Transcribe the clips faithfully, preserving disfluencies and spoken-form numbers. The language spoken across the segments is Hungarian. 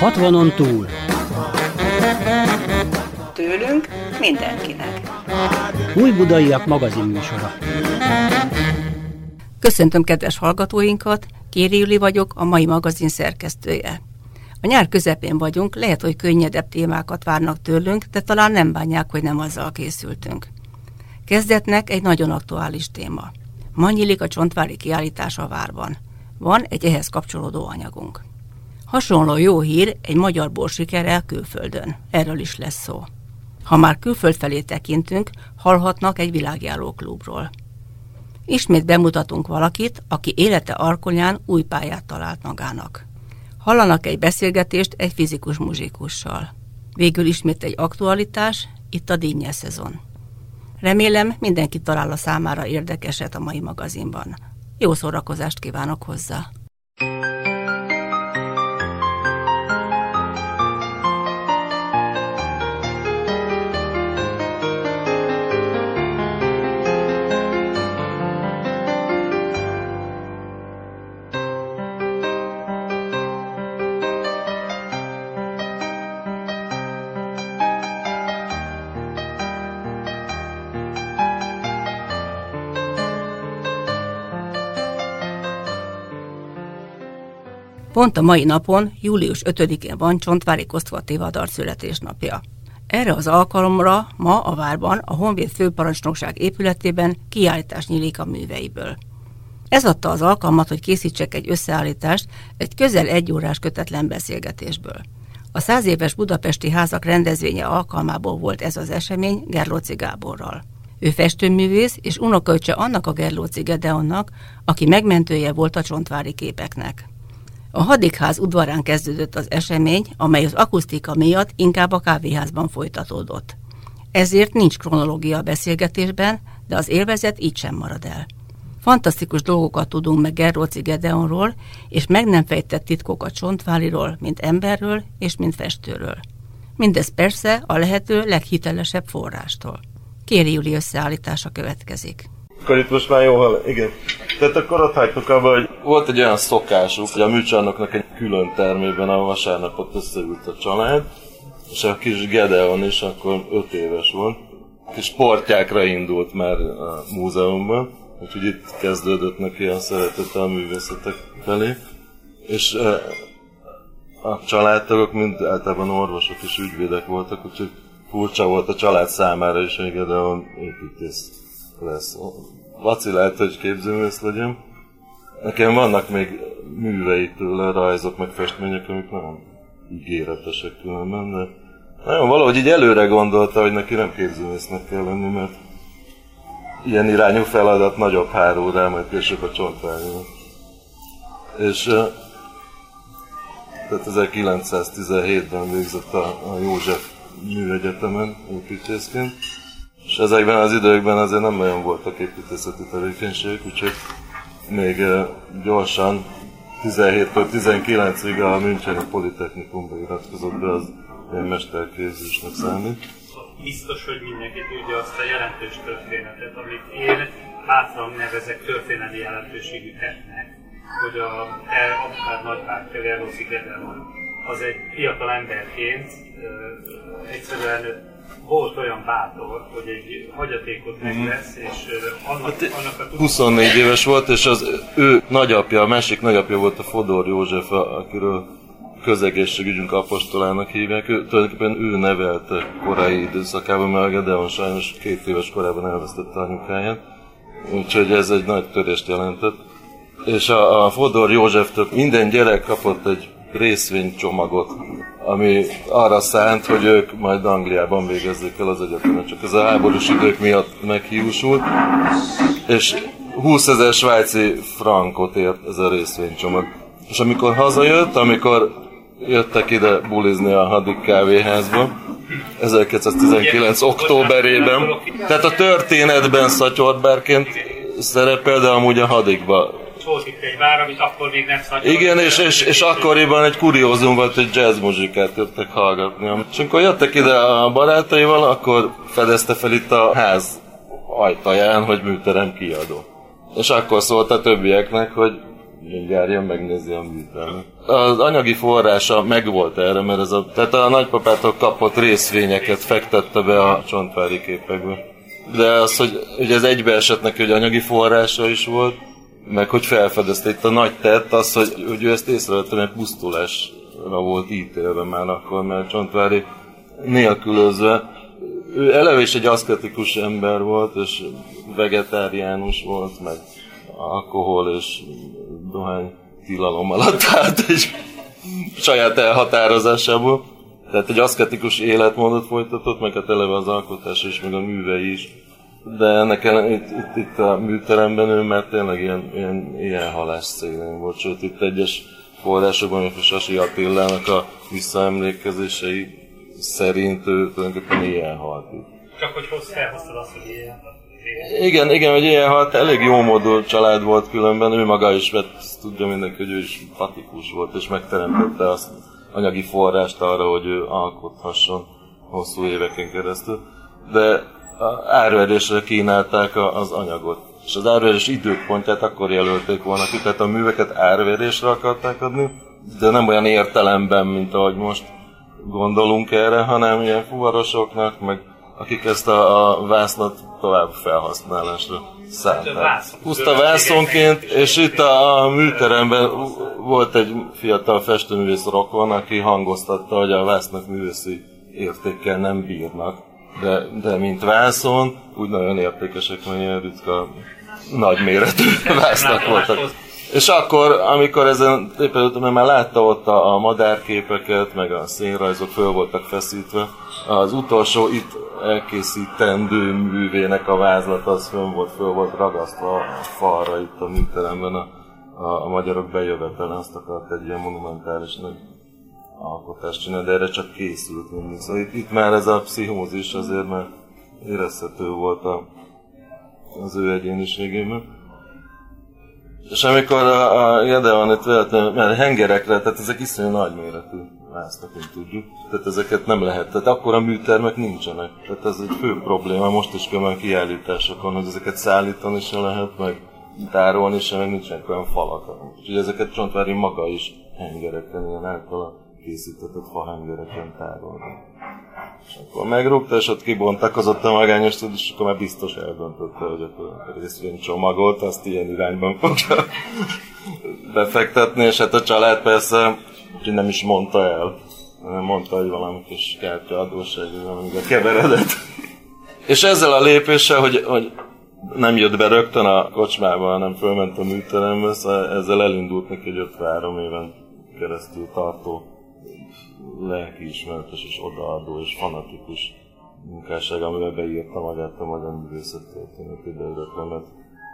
hatvanon túl. Tőlünk mindenkinek. Újbudaiak magazin műsora. Köszöntöm kedves hallgatóinkat, Kéri Juli vagyok, a mai magazin szerkesztője. A nyár közepén vagyunk, lehet, hogy könnyedebb témákat várnak tőlünk, de talán nem bánják, hogy nem azzal készültünk. Kezdetnek egy nagyon aktuális téma. Ma nyílik a Csontvári kiállítás a várban. Van egy ehhez kapcsolódó anyagunk. Hasonló jó hír egy magyar bor sikerrel külföldön. Erről is lesz szó. Ha már külföld felé tekintünk, hallhatnak egy világjáró klubról. Ismét bemutatunk valakit, aki élete alkonyán új pályát talált magának. Hallanak egy beszélgetést egy fizikus muzsikussal. Végül ismét egy aktualitás, itt a dinnye szezon. Remélem, mindenki talál a számára érdekeset a mai magazinban. Jó szórakozást kívánok hozzá! Pont a mai napon, július ötödikén van Csontvári Kosztoldi Tivadar születésnapja. Erre az alkalomra ma a várban, a Honvéd főparancsnokság épületében kiállítás nyílik a műveiből. Ez adta az alkalmat, hogy készítsek egy összeállítást egy közel egy órás kötetlen beszélgetésből. A száz éves budapesti házak rendezvénye alkalmából volt ez az esemény Gerlóczy Gáborral. Ő festőművész és unokaöccse annak a Gerlóczy Gedeonnak, aki megmentője volt a csontvári képeknek. A Hadikház udvarán kezdődött az esemény, amely az akusztika miatt inkább a kávéházban folytatódott. Ezért nincs kronológia a beszélgetésben, de az élvezet így sem marad el. Fantasztikus dolgokat tudunk meg Gerlóczy Gedeonról, és meg nem fejtett titkokat Csontváriról, mint emberről és mint festőről. Mindez persze a lehető leghitelesebb forrástól. Kéri Juli összeállítása következik. Akkor itt most már jó hall, igen. Tehát akkor ott hagytuk abba, hogy volt egy olyan szokásuk, hogy a műcsarnoknak egy külön termében a vasárnapot összeült a család, és a kis Gedeon is akkor öt éves volt. Kis sportjákra indult már a múzeumban, úgyhogy itt kezdődött neki a szeretete a művészetek felé. És a családtagok mind általában orvosok és ügyvédek voltak, úgyhogy furcsa volt a család számára is, hogy Gedeon építész lesz. Vacilált, hogy képzőművész legyen. Nekem vannak még művei tőle, rajzok, meg festmények, amik nagyon ígéretesek különben, de nagyon valahogy így előre gondolta, hogy neki nem képzőművésznek kell lenni, mert ilyen irányú feladat nagyobb hárul rá, majd később a Csontvárinak. És tehát ezerkilencszáztizenhétben végzett a, a József Műegyetemen építészként, és ezekben az időkben azért nem nagyon voltak építészeti tevékenységek, úgyhogy még uh, gyorsan tizenhéttől tizenkilencig a Müncheni Politechnikumba iratkozott be, az ilyen mesterképzésnek számít. Biztos, hogy mindenki tudja azt a jelentős történetet, amit én bátran nevezek történelmi jelentőségű tettnek, hogy a akár nagybátyja Gerlóczy Gedeon az egy fiatal emberként uh, egyszerűen volt olyan bátor, hogy egy hagyatékot megvesz, és annak, hát, annak a... huszonnégy éves volt, és az ő nagyapja, a másik nagyapja volt a Fodor József, akiről közegészségügyünk apostolának hívják. Ő, tulajdonképpen ő nevelte korai időszakában, mert a Gedeon sajnos két éves korában elvesztette anyukáját, úgyhogy ez egy nagy törést jelentett. És a, a Fodor Józseftől minden gyerek kapott egy részvénycsomagot, ami arra szánt, hogy ők majd Angliában végezzék el az egyetemet. Csak ez a háborús idők miatt meghiúsult, és húszezer svájci frankot ért ez a részvénycsomag. És amikor hazajött, amikor jöttek ide bulizni a Hadik kávéházba, ezerkilencszáztizenkilenc októberében, tehát a történetben szatyorbárként szerepel, de amúgy a Hadikba. Volt itt egy vár, amit akkor még nem szatyor. Igen, és, és, és akkoriban egy kuriózum volt, hogy jazz muzsikát jöttek hallgatni. És amikor jöttek ide a barátaival, akkor fedezte fel itt a ház ajtaján, hogy műterem kiadó. És akkor szólt a többieknek, hogy mindjárt jön, megnézi a műtermet. Az anyagi forrása megvolt erre, mert ez a, tehát a nagypapától kapott részvényeket fektette be a csontvári képekbe. De az, hogy, hogy ez egybeesett neki, hogy anyagi forrása is volt, meg hogy felfedezte itt a nagy tett, az, hogy, hogy ő ezt észrevette, mert pusztulásra volt ítélve már akkor, mert Csontvári nélkülözve. Ő eleve is egy aszketikus ember volt, és vegetáriánus volt, meg alkohol és dohány tilalom alatt állt, és saját elhatározásából. Tehát egy aszketikus életmódot folytatott, meg hát eleve az alkotás is, meg a művei is. De ennek itt, itt, itt a műteremben ő már tényleg ilyen, ilyen, ilyen halás szélén volt, sőt itt egyes forrásokban, mint a Sasi Attilának a visszaemlékezései szerint ő tulajdonképpen ilyen halt. Csak hogy felhoztad azt, hogy ilyen. Igen, igen, hogy ilyen halt, elég jó módú család volt különben, ő maga is, mert tudja mindenki, hogy ő is patikus volt, és megteremtette azt anyagi forrást arra, hogy ő alkothasson hosszú éveken keresztül. De árverésre kínálták az anyagot. És az árverés időpontját akkor jelölték volna ki, tehát a műveket árverésre akarták adni, de nem olyan értelemben, mint ahogy most gondolunk erre, hanem ilyen fuvarosoknak, meg akik ezt a, a vásznat tovább felhasználásra szánták. Puszta vászonként, és itt a, a műteremben volt egy fiatal festőművész rokon, aki hangoztatta, hogy a vásznak művészi értékkel nem bírnak. De, de mint vászon, úgy nagyon értékesek, mert ilyen ritka, nagyméretű vásznak voltak. És akkor, amikor ezen éppen már látta ott a, a madárképeket, meg a színrajzok föl voltak feszítve, az utolsó itt elkészítendő művének a vázlat az föl volt, föl volt ragasztva a falra itt a műteremben a, a, a magyarok bejövetelen, azt akart egy ilyen monumentális nagy alkotást csinálni, de erre csak készült mindig. Szóval itt, itt már ez a pszichózis azért már érezhető volt a, az ő egyéniségében. És amikor a, a Gedeon itt véletlenül, mert hengerekre, tehát ezek iszonyú nagyméretű vásznak, mint tudjuk, tehát ezeket nem lehet, tehát akkora műtermek nincsenek. Tehát ez egy fő probléma, most is kell kiállításokon, hogy ezeket szállítani se lehet, meg tárolni se, meg nincsenek olyan falak. Úgyhogy ezeket Csontvári maga is hengereken, ilyen általa készítetett fahengereken tárolni. És akkor megrúgta, és ott kibontakozott a magányos tud, és akkor már biztos eldöntötte, hogy akkor részvény csomagolt, azt ilyen irányban fogja befektetni, és hát a család persze nem is mondta el, hanem mondta, hogy valami kis kártyaadóság, valamit a keveredett. És ezzel a lépéssel, hogy, hogy nem jött be rögtön a kocsmába, hanem fölment a műterembe, szóval ezzel elindult neki egy ötvenhárom éven keresztül tartó lelkiismeretes és odaadó és fanatikus munkásság, amivel beírta magát a magyar művészet történetében egyetemet.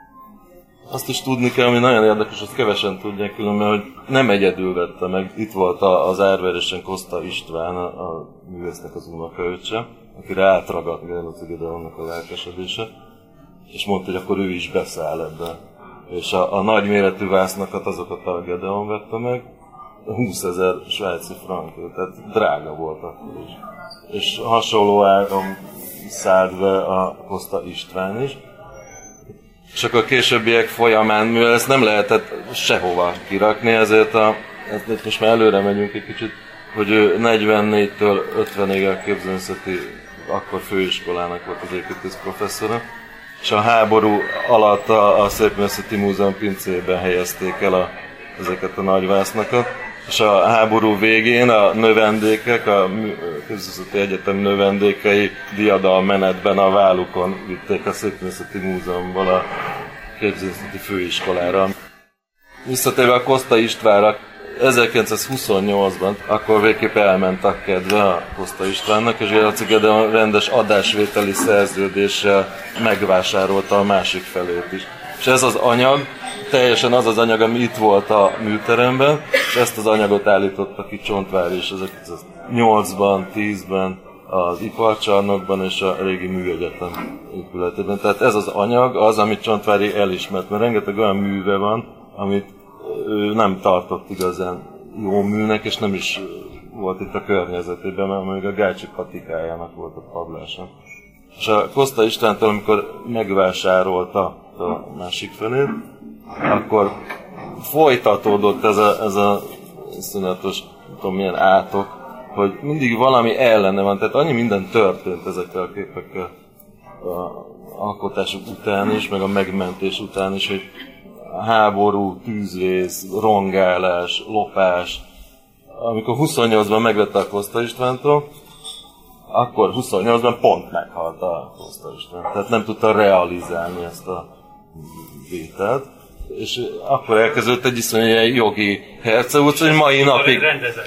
Azt is tudni kell, ami nagyon érdekes, azt kevesen tudják különben, hogy nem egyedül vette meg. Itt volt az árverésen Koszta István, a, a művésznek az unokaöccse, akire átragadt Gerlóci Gedeonnak a lelkesedése, és mondta, hogy akkor ő is beszáll ebbe. És a, a nagyméretű vásznakat, azokat a Gedeon vette meg, húszezer svájci frankért, tehát drága volt akkor is. És hasonló áron szállt be a Koszta István is. És akkor a későbbiek folyamán, mivel ezt nem lehetett sehova kirakni, ezért a, ezt most már előre megyünk egy kicsit, hogy ő negyvennégytől ötvenig a képzőművészeti, akkor főiskolának volt az építész professzora, és a háború alatt a, a Szépművészeti Múzeum pincében helyezték el a, ezeket a nagyvásznakat, és a háború végén a növendékek, a Képzőművészeti Egyetem növendékei diadal menetben a vállukon vitték a Szépművészeti Múzeumból a Képzőművészeti Főiskolára. Visszatérve a Koszta Istvánra, ezerkilencszázhuszonnyolcban akkor végképp elment a kedve a Koszta Istvánnak, és Gerlóci Gedeon rendes adásvételi szerződéssel megvásárolta a másik felét is. És ez az anyag, teljesen az az anyag, ami itt volt a műteremben, és ezt az anyagot állította ki Csontvári is ezerkilencszáznyolcban, tízben az iparcsarnokban és a régi műegyetem épületében. Tehát ez az anyag az, amit Csontvári elismert, mert rengeteg olyan műve van, amit ő nem tartott igazán jó műnek, és nem is volt itt a környezetében, mert még a Gácsi patikájának volt a padlása. És a Koszta Istvántól, amikor megvásárolta a másik felét, akkor folytatódott ez a, ez a szünetes, nem tudom milyen átok, hogy mindig valami ellene van, tehát annyi minden történt ezekkel a képekkel a alkotások után is, meg a megmentés után is, hogy háború, tűzvész, rongálás, lopás. Amikor huszonnyolcban megvette a Koszta Istvántól, akkor huszonnyolcban pont meghalt a Koszta István. Tehát nem tudta realizálni ezt a vételt. És akkor elkezdődött egy iszonyú jogi herceúc, hogy mai napig,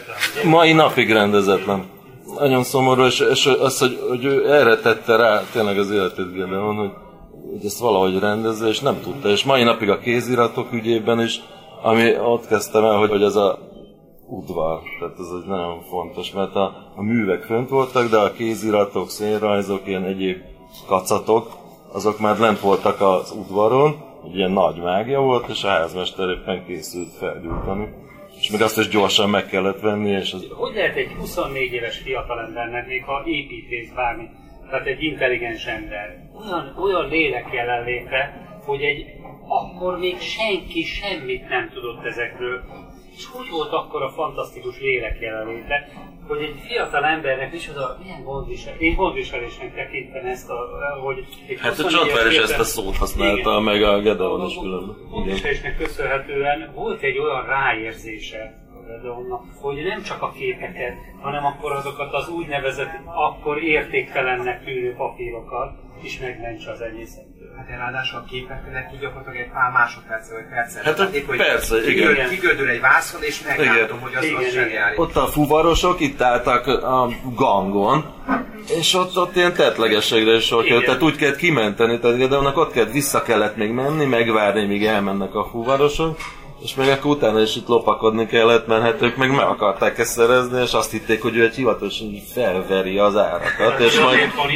mai napig rendezetlen. Nagyon szomorú, és, és az, hogy, hogy ő erre tette rá tényleg az életét Gedeon, hogy, hogy ezt valahogy rendezze, és nem tudta. És mai napig a kéziratok ügyében is, ami ott kezdtem el, hogy, hogy ez a udvar, tehát ez egy nagyon fontos, mert a, a művek fönt voltak, de a kéziratok, színrajzok, ilyen egyéb kacatok, azok már lent voltak az udvaron, egy ilyen nagy mágia volt, és a házmester éppen készült felgyújtani. És még azt is gyorsan meg kellett venni, és az... Hogy lehet egy huszonnégy éves fiatalembernek, még ha építész bármi, tehát egy intelligens ember, olyan, olyan lélek jelenléte, hogy egy, akkor még senki semmit nem tudott ezekről. És hogy volt akkor a fantasztikus lélek jelenléte, hogy egy fiatal embernek micsoda, milyen gondvisel, én gondviselésnek tekintem ezt a, hogy... Hát a Csontvár is ezt a szót használta, igen, meg a Gedeon is különben. Gondviselésnek köszönhetően volt egy olyan ráérzése a Gedeonnak, hogy nem csak a képeket, hanem akkor azokat az úgynevezett, akkor értéktelennek tűnő papírokat is megmentse az enyészettől. Hát ráadásul a képeknek gyakorlatilag egy pár másodpercre vagy percre. Hát tehát, hogy persze, igen. Kigördül egy vászon, és meglátom, hogy az, az zseniális. Ott a fuvarosok itt álltak a gangon, és ott, ott ilyen tettlegességre is sor került, tehát úgy kellett kimenteni, tehát de annak ott kellett, vissza kellett még menni, megvárni, míg elmennek a fuvarosok, és még akkor utána is itt lopakodni kellett, mert hát ők meg meg akarták ezt szerezni, és azt hitték, hogy ő egy hivatalosan felveri az árakat, és majd...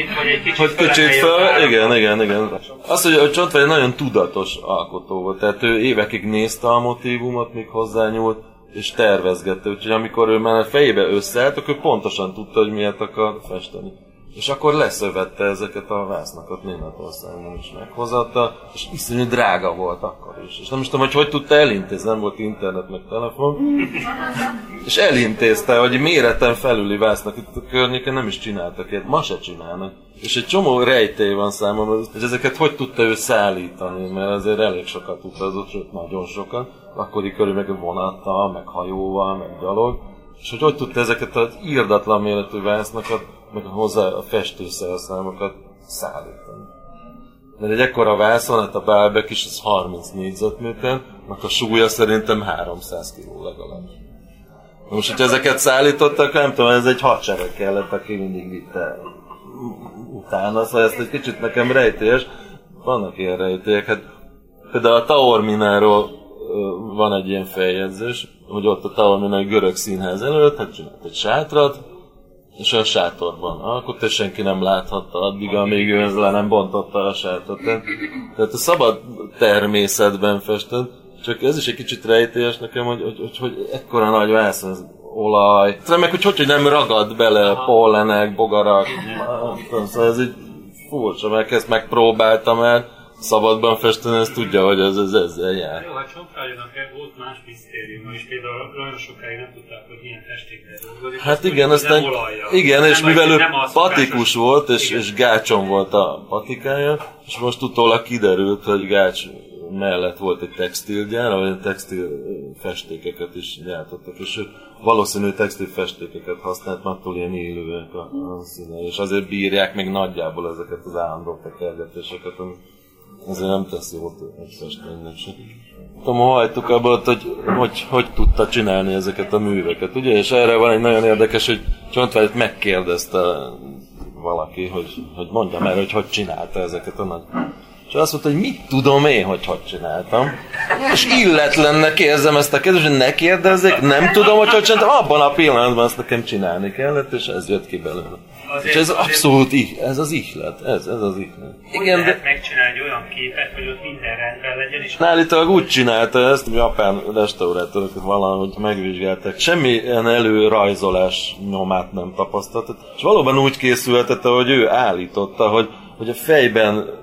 Hogy kicsit fel, igen, igen, igen. Az, hogy a Csontvár egy nagyon tudatos alkotó volt, tehát ő évekig nézte a motívumot, míg hozzányúlt, és tervezgette, úgyhogy amikor ő már a fejébe összeállt, akkor ő pontosan tudta, hogy miért akar festeni. És akkor leszövette ezeket a vásznakat Németországban is meghozatta, és iszonyú drága volt akkor is. És nem is tudom, hogy hogy tudta elintézni, nem volt internet meg telefon. És elintézte, hogy méreten felüli vásznak itt a környéken nem is csináltak ilyet, ma se csinálnak. És egy csomó rejtély van számomra, hogy ezeket hogy tudta ő szállítani, mert azért elég sokat utazott, sőt nagyon sokat. Akkori körül meg vonattal, meg hajóval, meg gyalog. És hogy hogy tudta ezeket az irdatlan méretű vásznakat, meg hozzá a festőszerszámokat szállítani. Mert egy ekkora vászon, hát a Bálbek is az harminc négyzetméter, meg a súlya szerintem háromszáz kiló legalább. Most, hogyha ezeket szállítottak, nem tudom, ez egy hadsereg kellett, aki mindig vitte utána, szóval ezt egy kicsit nekem rejtélyes. Vannak ilyen rejtélyek, hát például a Taormináról van egy ilyen feljegyzés, hogy ott a Taorminai görög színház előtt, hát csinált egy sátrat, és a sátorban alkott, és senki nem láthatta addig, amíg ő le nem bontotta a sátrat. Tehát a szabad természetben festett, csak ez is egy kicsit rejtélyes nekem, hogy, hogy, hogy, hogy ekkora nagy vászon, ez olaj. Meg hogy, hogy hogy nem ragad bele pollenek, bogarak. Szóval ez így furcsa, mert ezt megpróbáltam el szabadban festeni, ezt tudja, hogy ez, ez ezzel jár. Jó, hát Csontvárinak volt más misztériuma, és például nagyon sokáig nem tudták, hogy milyen festékkel dolgozik. Hát igen, aztán, igen, és nem mivel ő patikus volt, és, és gácson volt a patikája, és most utólag kiderült, hogy Gács mellett volt egy textilgyár, ahol textil festékeket is gyártottak, és ő valószínű textil festékeket használt, mert attól ilyen élőek a, a színei, és azért bírják még nagyjából ezeket az állandó tekergetéseket, ami azért nem tesz jót egy festménynek se. Tudom, hajtuk abban, hogy, hogy hogy tudta csinálni ezeket a műveket, ugye? És erre van egy nagyon érdekes, hogy Csontvárit megkérdezte valaki, hogy, hogy mondja már, hogy hogy csinálta ezeket a nagy... És azt mondta, hogy mit tudom én, hogy hogy csináltam. És illetlennek érzem ezt a kérdést, hogy ne kérdezzék, nem tudom, hogy hogy csináltam. Abban a pillanatban azt nekem csinálni kellett, és ez jött ki belőle. Azért, és ez abszolút így, ez az ihlet, ez, ez az ihlet. Hogy igen, lehet de... megcsinálni egy olyan képet, hogy ott minden rendben legyen, és... Állítólag úgy csinálta ezt, hogy japán restaurátorok valahogy megvizsgálták. Semmilyen előrajzolás nyomát nem tapasztalt. És valóban úgy készülhetett, ahogy ő állította, hogy, hogy a fejben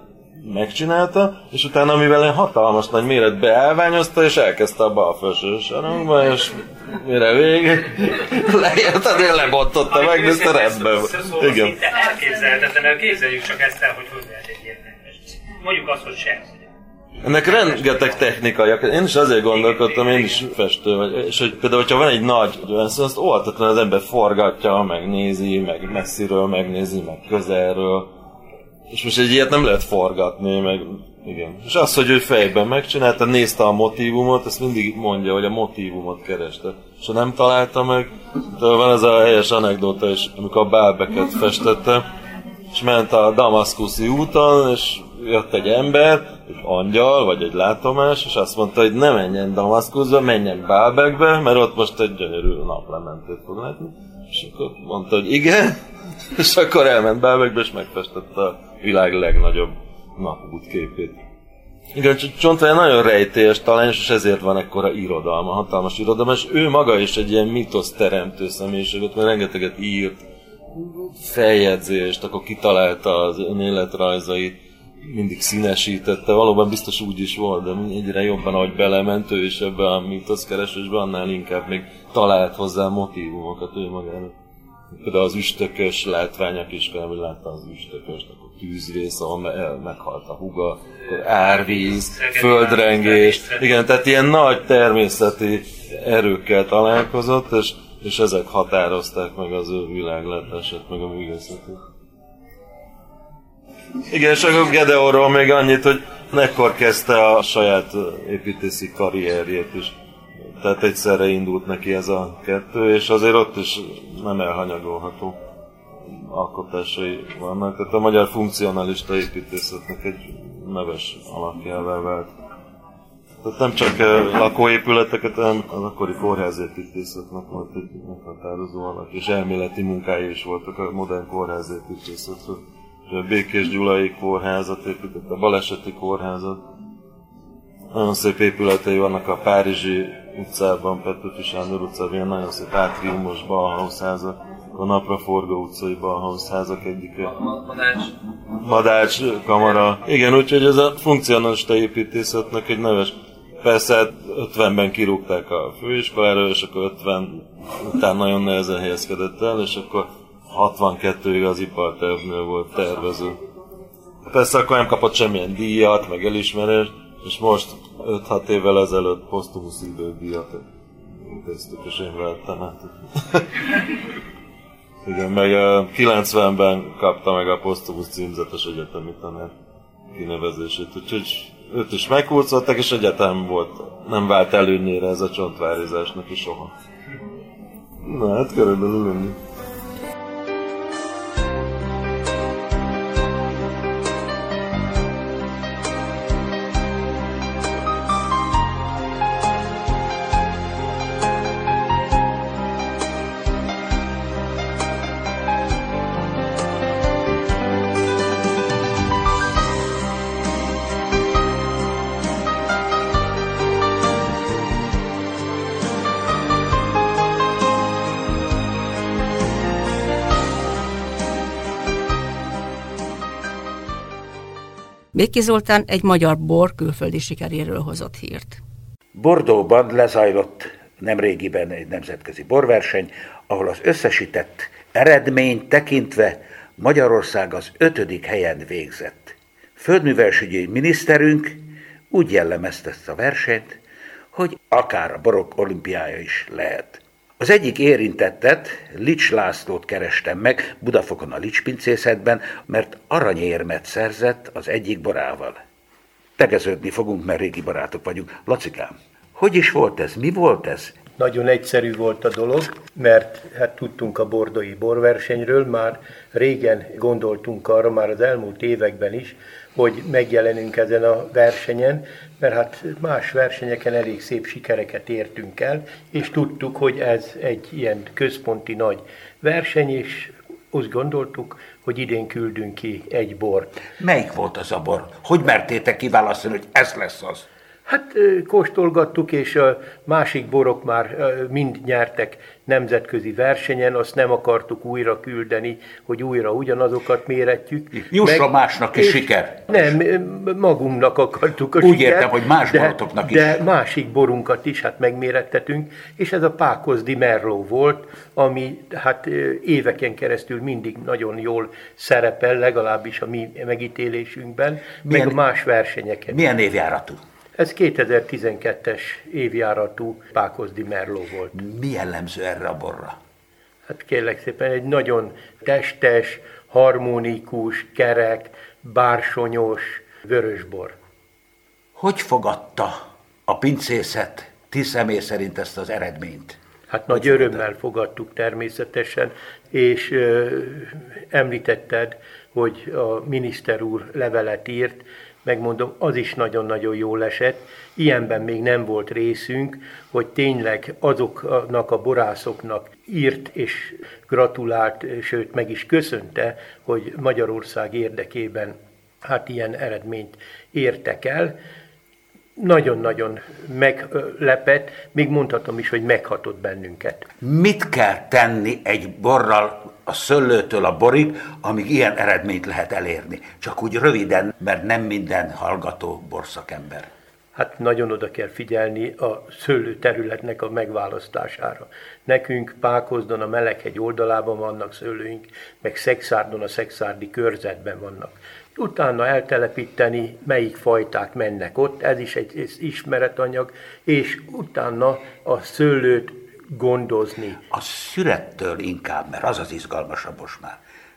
megcsinálta, és utána mivel egy hatalmas nagy méretbe elványozta, és elkezdte a bal felső sarokba, és mire végig leért, azért lebontotta, megnézte rendben. Igen. Elképzelhetetlen, képzeljük csak ezt el, hogy hogy lehet egy ilyen fest. Mondjuk azt, hogy sem. Ennek rengeteg technikai, én is azért gondolkodtam, én is festő vagy, és hogy például, hogyha van egy nagy, azt óvatatlan az ember forgatja, megnézi, meg messziről megnézi, meg közelről, és most egy ilyet nem lehet forgatni, meg igen. És az, hogy ő fejben megcsinálta, nézte a motívumot, ezt mindig mondja, hogy a motívumot kereste. És ha nem találta meg, van ez a helyes anekdóta is, amikor a Bálbeket festette, és ment a damaszkuszi úton, és jött egy ember, egy angyal, vagy egy látomás, és azt mondta, hogy ne menjen Damaszkuszba, menjen Bálbekbe, mert ott most egy gyönyörű naplementét fog látni. És akkor mondta, hogy igen, és akkor elment Bálbekbe, és megfestette a világ legnagyobb napút képét. Igen, Csontváry nagyon rejtélyes, talányos, és ezért van ekkora irodalma, hatalmas irodalma, és ő maga is egy ilyen mitosz teremtő személyiséget, mert rengeteget írt, feljegyzést, akkor kitalálta az önéletrajzait, mindig színesítette, valóban biztos úgy is volt, de egyre jobban, ahogy belement ő is ebbe a mítoszkeresésbe, annál inkább még talált hozzá motívumokat ő magának. Például az üstökös látványak is, hogy látta az üstököst, akkor tűzvész, ahol meghalt a húga, akkor árvíz, földrengés, igen, tehát ilyen nagy természeti erőkkel találkozott, és, és ezek határozták meg az ő világlátását, meg a művészetét. Igen, és akkor Gedeonról még annyit, hogy ekkor kezdte a saját építészi karrierjét is. Tehát egyszerre indult neki ez a kettő, és azért ott is nem elhanyagolható alkotásai vannak. Tehát a magyar funkcionalista építészetnek egy neves alakjává vált. Tehát nem csak lakóépületeket, hanem az akkori kórházépítészetnek volt egy meghatározó alak, és elméleti munkái is voltak a modern kórházépítészetről. A Békés Gyulai kórházat épített, a Baleseti kórházat. Nagyon szép épületei vannak a Párizsi utcában, Petőfi Sándor utcában, ilyen nagyon szép átriumos Bauhaus házak, a napraforgó utcai Bauhaus házak egyike. Madács. Madács kamara. Igen, úgyhogy ez a funkcionalista építészetnek egy neves. Persze hát ötvenben kirúgták a főiskoláról, és akkor ötven után nagyon nehezen helyezkedett el, és akkor hatvankettőig az ipartervnél volt tervező. Persze akkor nem kapott semmilyen díjat, meg elismerést, és most öt-hat évvel ezelőtt posztumusz idődíjat intéztük, és én vettem át. Igen, meg kilencvenben kapta meg a posztumusz címzetes egyetemi tanár kinevezését, úgyhogy őt is meghurcoltak, és egyetem volt. Nem vált előnyére ez a csontvárizásnak is soha. Na hát körülbelül ennyi. Béki Zoltán egy magyar bor külföldi sikeréről hozott hírt. Bordeauxban lezajlott nemrégiben egy nemzetközi borverseny, ahol az összesített eredményt tekintve Magyarország az ötödik helyen végzett. Földművelésügyi miniszterünk úgy jellemezte ezt a versenyt, hogy akár a borok olimpiája is lehet. Az egyik érintettet, Lics Lászlót kerestem meg Budafokon a Lics pincészetben, mert aranyérmet szerzett az egyik borával. Tegeződni fogunk, mert régi barátok vagyunk. Lacikám, hogy is volt ez? Mi volt ez? Nagyon egyszerű volt a dolog, mert hát tudtunk a bordói borversenyről, már régen gondoltunk arra, már az elmúlt években is, hogy megjelenünk ezen a versenyen, mert hát más versenyeken elég szép sikereket értünk el, és tudtuk, hogy ez egy ilyen központi nagy verseny, és azt gondoltuk, hogy idén küldünk ki egy bort. Melyik volt az a bor? Hogy mertétek kiválasztani, hogy ez lesz az? Hát kóstolgattuk, és a másik borok már mind nyertek nemzetközi versenyen, azt nem akartuk újra küldeni, hogy újra ugyanazokat méretjük. Jusson másnak is siker. Nem, magunknak akartuk a Úgy sikert. értem, hogy más de, borotoknak is. De másik borunkat is hát megmérettetünk, és ez a Pákoz di Merlot volt, ami hát éveken keresztül mindig nagyon jól szerepel, legalábbis a mi megítélésünkben, milyen, meg a más versenyeken. Milyen évjáratú? Ez kétezer-tizenkettes évjáratú Pákoz di Merlot volt. Mi jellemző erre a borra? Hát kérlek szépen, egy nagyon testes, harmonikus, kerek, bársonyos vörösbor. Hogy fogadta a pincészet ti személy szerint ezt az eredményt? Hát nagy Hogy örömmel fogadta? fogadtuk természetesen, és ö, említetted, hogy a miniszter úr levelet írt, megmondom, az is nagyon-nagyon jól esett. Ilyenben még nem volt részünk, hogy tényleg azoknak a borászoknak írt és gratulált, sőt meg is köszönte, hogy Magyarország érdekében hát ilyen eredményt értek el. Nagyon-nagyon meglepett, még mondhatom is, hogy meghatott bennünket. Mit kell tenni egy borral a szőlőtől a borig, amíg ilyen eredményt lehet elérni? Csak úgy röviden, mert nem minden hallgató borszakember. Hát nagyon oda kell figyelni a szőlőterületnek a megválasztására. Nekünk Pákozdon a Meleghegy oldalában vannak szőlőink, meg Szekszárdon a szekszárdi körzetben vannak. Utána eltelepíteni, melyik fajták mennek ott, ez is egy ismeretanyag, és utána a szőlőt gondozni. A szürettől inkább, mert az az izgalmasabb most már.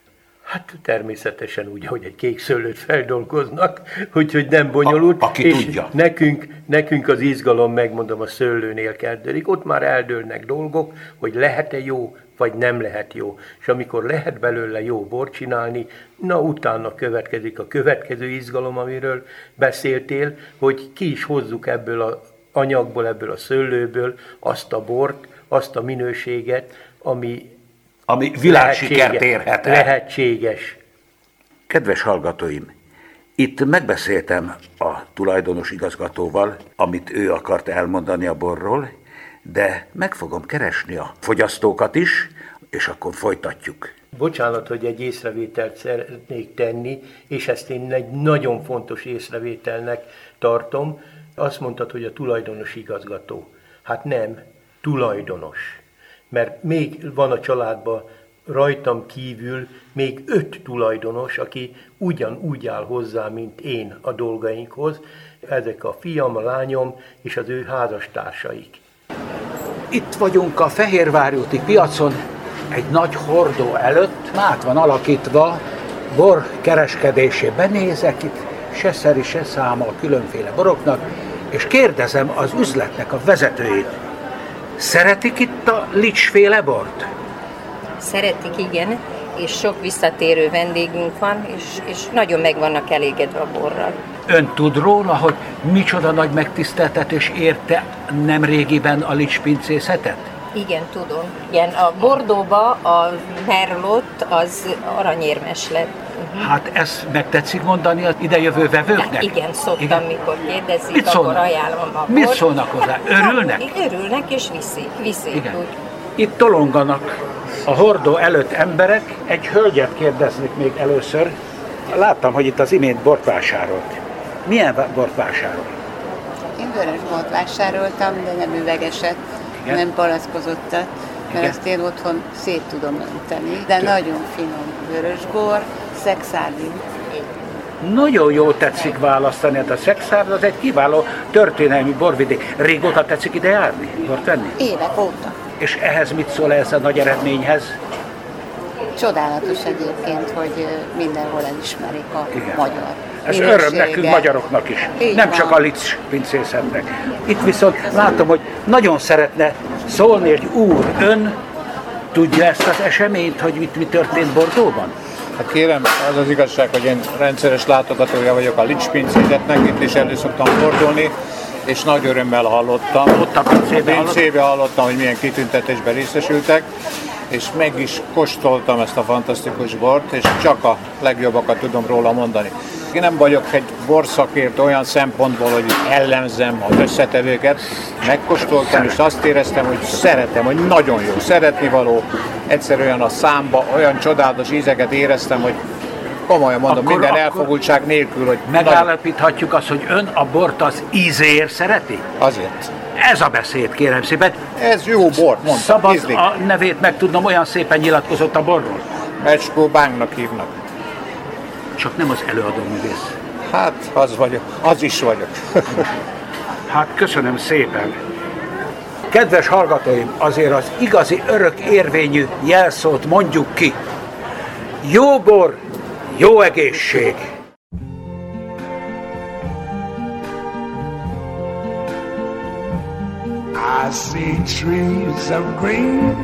Hát természetesen úgy, hogy egy kék szőlőt feldolgoznak, úgyhogy nem bonyolult. A, aki és tudja. Nekünk, nekünk az izgalom, megmondom, a szőlőnél kezdődik. Ott már eldőlnek dolgok, hogy lehet-e jó, vagy nem lehet jó. És amikor lehet belőle jó bort csinálni, na utána következik a következő izgalom, amiről beszéltél, hogy ki is hozzuk ebből az anyagból, ebből a szőlőből azt a bort, azt a minőséget, ami Ami világsikert érhet el. Lehetséges. Kedves hallgatóim, itt megbeszéltem a tulajdonos igazgatóval, amit ő akart elmondani a borról, de meg fogom keresni a fogyasztókat is, és akkor folytatjuk. Bocsánat, hogy egy észrevételt szeretnék tenni, és ezt én egy nagyon fontos észrevételnek tartom. Azt mondtad, hogy a tulajdonos igazgató. Hát nem, tulajdonos. Mert még van a családban rajtam kívül még öt tulajdonos, aki ugyanúgy áll hozzá, mint én a dolgainkhoz. Ezek a fiam, a lányom és az ő házastársaik. Itt vagyunk a Fehérvári úti piacon, egy nagy hordó előtt, át van alakítva bor kereskedésé. Benézek, itt se szeri, se száma a különféle boroknak, és kérdezem az üzletnek a vezetőjét. Szeretik itt a licsféle bort? Szeretik, igen, és sok visszatérő vendégünk van, és, és nagyon meg vannak elégedve a borral. Ön tud róla, hogy micsoda nagy megtiszteltetés érte nemrégiben a licspincészetet? Igen, tudom. Igen, a Bordóba a Merlot az aranyérmes lett. Uh-huh. Hát ezt megtetszik mondani az idejövő vevőknek? Hát igen, szoktam, igen. Mikor kérdezik, Mit akkor szólnak? ajánlom a bort. Mit szólnak hozzá? Örülnek? Hát, örülnek és viszik, viszik úgy. Itt tolonganak a hordó előtt emberek. Egy hölgyet kérdeznék még először. Láttam, hogy itt az imént bort vásárolt. Milyen bort vásárolt? Én vörös bort vásároltam, de nem üvegeset, igen. Nem palackozottat, mert igen. Azt én otthon szét tudom önteni. De Tő. Nagyon finom vörösbor, Szekszárdi. Nagyon jól tetszik választani, hát a Szekszárd az egy kiváló történelmi borvidék. Régóta tetszik ide járni, bort venni? Évek óta. És ehhez mit szól ez a nagy eredményhez? Csodálatos egyébként, hogy mindenhol elismerik a igen. magyar. Ez öröm nekünk magyaroknak is, így nem van. Csak a Litz pincészetnek. Itt viszont látom, hogy nagyon szeretne szólni egy úr. Ön tudja ezt az eseményt, hogy mit, mi történt Bordóban? Hát kérem, az az igazság, hogy én rendszeres látogatója vagyok a Litz pincészetnek, itt is elő szoktam fordulni, és nagy örömmel hallottam. Ott a pincébe, a pincébe hallottam, hogy milyen kitüntetésben részesültek, és meg is kóstoltam ezt a fantasztikus bort, és csak a legjobbakat tudom róla mondani. Én nem vagyok egy borszakértő olyan szempontból, hogy ellenzem az összetevőket. Megkóstoltam, és azt éreztem, hogy szeretem, hogy nagyon jó, szeretni való. Egyszerűen a számba olyan csodálatos ízeket éreztem, hogy komolyan mondom, akkor, minden akkor elfogultság nélkül, hogy... Megállapíthatjuk azt, hogy ön a bort az ízéért szereti? Azért. Ez a beszéd, kérem szépen. Ez jó bor, mondtam. Szabad ízlik. A nevét megtudnom, olyan szépen nyilatkozott a borról. Mecskó Bánknak hívnak. Csak nem az előadó művész. Hát, az vagyok, az is vagyok. Hát köszönöm szépen. Kedves hallgatóim, azért az igazi örök érvényű jelszót mondjuk ki. Jó bor, jó egészség! I see trees of green,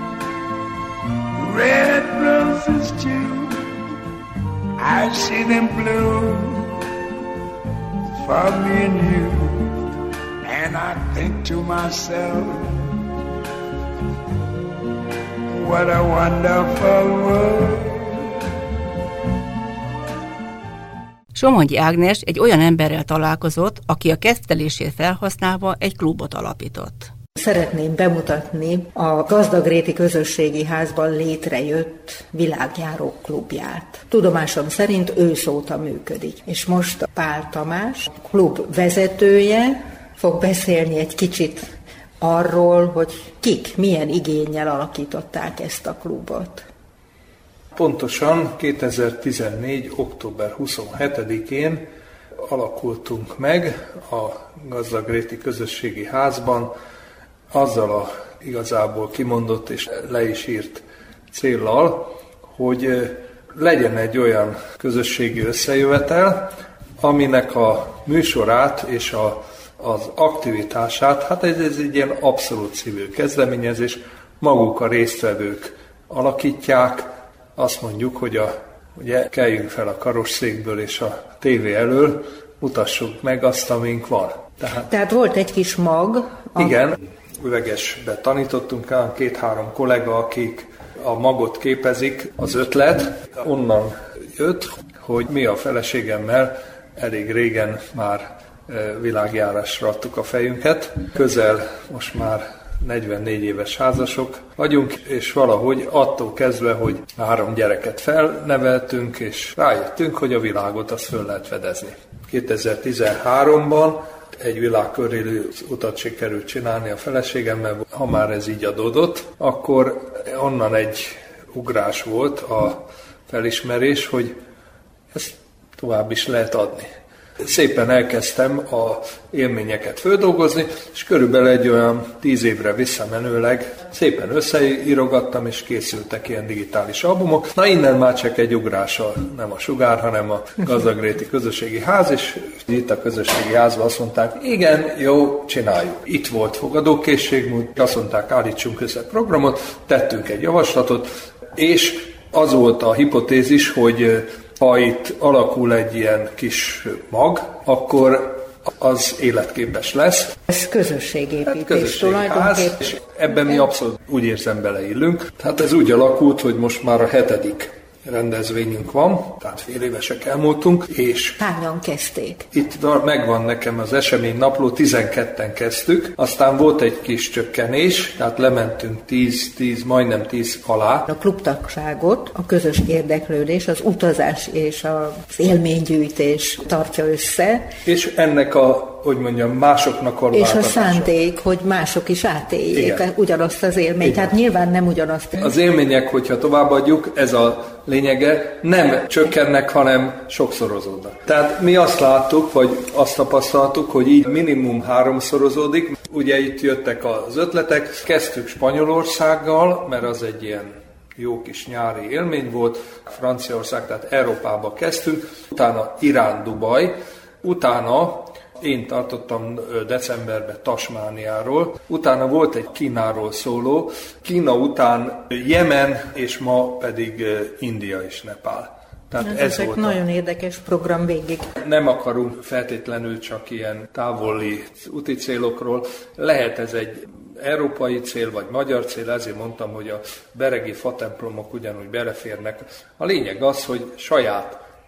red roses too. I see them blue for me and you. And I think to myself, what a wonderful world. Somogyi Ágnes egy olyan emberrel találkozott, aki a kezdtelését felhasználva egy klubot alapított. Szeretném bemutatni a Gazdagréti Közösségi Házban létrejött világjárók klubját. Tudomásom szerint őszóta működik. És most Pál Tamás, klub vezetője, fog beszélni egy kicsit arról, hogy kik, milyen igénnyel alakították ezt a klubot. Pontosan kétezer-tizennégy. október huszonhetedikén alakultunk meg a Gazdagréti Közösségi Házban, azzal a igazából kimondott és le is írt céllal, hogy legyen egy olyan közösségi összejövetel, aminek a műsorát és a, az aktivitását, hát ez, ez egy ilyen abszolút civil kezdeményezés, maguk a résztvevők alakítják. Azt mondjuk, hogy a, ugye keljünk fel a karosszékből és a tévé elől, mutassuk meg azt, amink van. Tehát, Tehát volt egy kis mag. A... Igen, üvegesbe tanítottunk el két-három kollega, akik a magot képezik. Az ötlet onnan jött, hogy mi a feleségemmel elég régen már világjárásra adtuk a fejünket. Közel most már negyvennégy éves házasok vagyunk, és valahogy attól kezdve, hogy három gyereket felneveltünk, és rájöttünk, hogy a világot azt föl lehet fedezni. kétezer-tizenháromban egy világkörülő utat sikerült csinálni a feleségemmel, ha már ez így adódott, akkor onnan egy ugrás volt a felismerés, hogy ezt tovább is lehet adni. Szépen elkezdtem a élményeket földolgozni, és körülbelül egy olyan tíz évre visszamenőleg szépen összeírogattam, és készültek ilyen digitális albumok. Na innen már csak egy ugrással, nem a Sugár, hanem a Gazdagréti Közösségi Ház, és itt a Közösségi Házban azt mondták, igen, jó, csináljuk. Itt volt fogadókészség, azt mondták, állítsunk össze programot, tettünk egy javaslatot, és az volt a hipotézis, hogy ha itt alakul egy ilyen kis mag, akkor az életképes lesz. Ez közösségépítés hát közösségi ház, és ebben mi abszolút úgy érzem beleillünk. Tehát ez úgy alakult, hogy most már a hetedik rendezvényünk van, tehát fél évesek elmúltunk, és... Hányan kezdték? Itt megvan nekem az eseménynapló, tizenketten kezdtük, aztán volt egy kis csökkenés, tehát lementünk tíz, tíz, majdnem tíz alá. A klubtagságot, a közös érdeklődés, az utazás és az élménygyűjtés tartja össze. És ennek a hogy mondjam, másoknak a És a szándék, hogy mások is átéljék igen. ugyanazt az élményt. Igen. Tehát nyilván nem ugyanazt. Az élmények, hogyha továbbadjuk, ez a lényege, nem csökkennek, hanem sokszorozódnak. Tehát mi azt láttuk, vagy azt tapasztaltuk, hogy így minimum háromszorozódik. Ugye itt jöttek az ötletek, kezdtük Spanyolországgal, mert az egy ilyen jó kis nyári élmény volt. Franciaország, tehát Európába kezdtünk, utána Irán, Dubaj, utána én tartottam decemberben Tasmániáról, utána volt egy Kínáról szóló, Kína után Jemen, és ma pedig India és Nepál. Tehát ez ezek volt nagyon a... érdekes program végig. Nem akarunk feltétlenül csak ilyen távoli úti célokról, lehet ez egy európai cél, vagy magyar cél, ezért mondtam, hogy a beregi fatemplomok ugyanúgy beleférnek. A lényeg az, hogy saját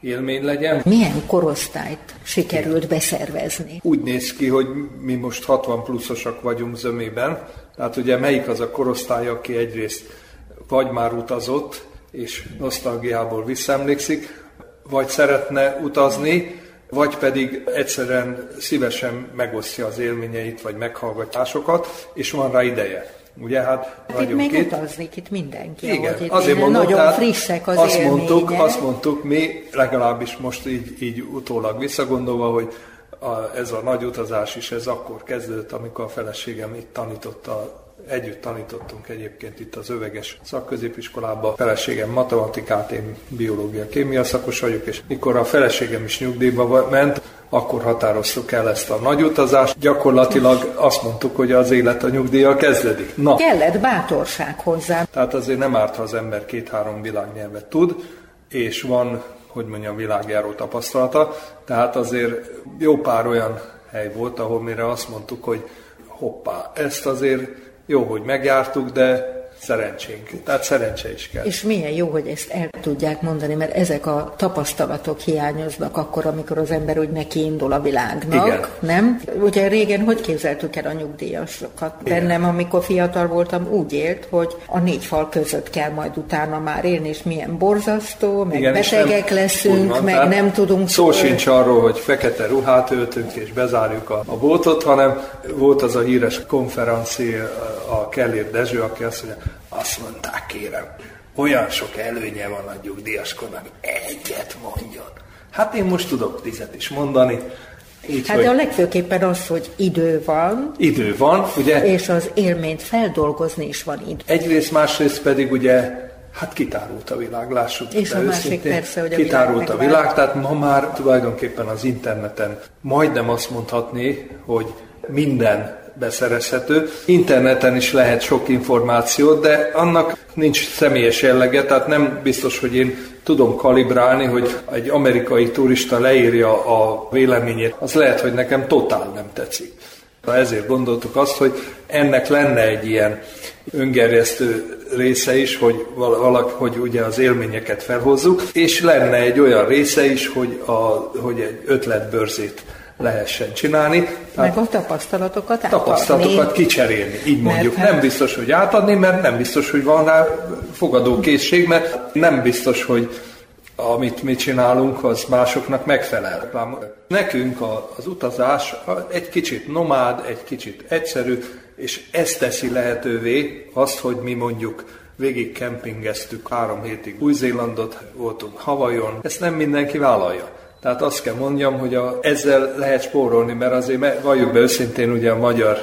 élmény legyen. Milyen korosztályt sikerült beszervezni? Úgy néz ki, hogy mi most hatvan pluszosak vagyunk zömében, tehát ugye melyik az a korosztály, aki egyrészt vagy már utazott, és nosztalgiából visszaemlékszik, vagy szeretne utazni, vagy pedig egyszerűen szívesen megosztja az élményeit, vagy meghallgatásokat, és van rá ideje. Ugye, hát, hát itt még itt. utazik itt mindenki. Igen, itt azért mondom, nagyon frissek az azt élmények. mondtuk, azt mondtuk mi, legalábbis most így, így utólag visszagondolva, hogy a, ez a nagy utazás is, ez akkor kezdődött, amikor a feleségem itt tanította, együtt tanítottunk egyébként itt az Öveges szakközépiskolában. A feleségem matematikát, én biológia, kémia szakos vagyok, és mikor a feleségem is nyugdíjba ment, akkor határoztuk el ezt a nagy utazást. Gyakorlatilag azt mondtuk, hogy az élet a nyugdíjjal kezdődik. Na. Kellett bátorság hozzá. Tehát azért nem árt, ha az ember két-három világnyelvet tud, és van, hogy mondjam, világjáró tapasztalata. Tehát azért jó pár olyan hely volt, ahol mire azt mondtuk, hogy hoppá, ezt azért jó, hogy megjártuk, de szerencsénk. Tehát szerencse is kell. És milyen jó, hogy ezt el tudják mondani, mert ezek a tapasztalatok hiányoznak akkor, amikor az ember úgy neki indul a világnak. Igen. Nem? Ugye régen hogy képzeltük el a nyugdíjasokat? Bennem, amikor fiatal voltam, úgy élt, hogy a négy fal között kell majd utána már élni, és milyen borzasztó, meg igen, betegek nem, leszünk, van, meg nem tudunk... Szó sincs arról, hogy fekete ruhát öltünk és bezárjuk a, a boltot, hanem volt az a híres konferenci, a Kellér Dezső, aki azt mondja, azt mondták, kérem, olyan sok előnye van a nyugdíjaskornak, egyet mondjon. Hát én most tudok tizet is mondani. Így, hát hogy... a legfőképpen az, hogy idő van. Idő van, ugye? És az élményt feldolgozni is van idő. Egyrészt, másrészt pedig ugye, hát kitárult a világ, lássuk. És a másik őszintén, persze, hogy a kitárult világ a világ, tehát ma már tulajdonképpen az interneten majdnem azt mondhatni, hogy minden beszerezhető. Interneten is lehet sok információ, de annak nincs személyes jellege, tehát nem biztos, hogy én tudom kalibrálni, hogy egy amerikai turista leírja a véleményét, az lehet, hogy nekem totál nem tetszik. Ezért gondoltuk azt, hogy ennek lenne egy ilyen öngerjesztő része is, hogy valaki, hogy ugye az élményeket felhozzuk, és lenne egy olyan része is, hogy, a, hogy egy ötletbörzét lehessen csinálni. Meg a tapasztalatokat átadni. Tapasztalatokat kicserélni, így mondjuk. Mert nem biztos, hogy átadni, mert nem biztos, hogy van rá fogadókészség, mert nem biztos, hogy amit mi csinálunk, az másoknak megfelel. Nekünk az utazás egy kicsit nomád, egy kicsit egyszerű, és ez teszi lehetővé azt, hogy mi mondjuk végig kempingeztük három hétig Új-Zélandot, voltunk Havajon, ezt nem mindenki vállalja. Tehát azt kell mondjam, hogy a, ezzel lehet spórolni, mert azért valljuk be őszintén, ugye a magyar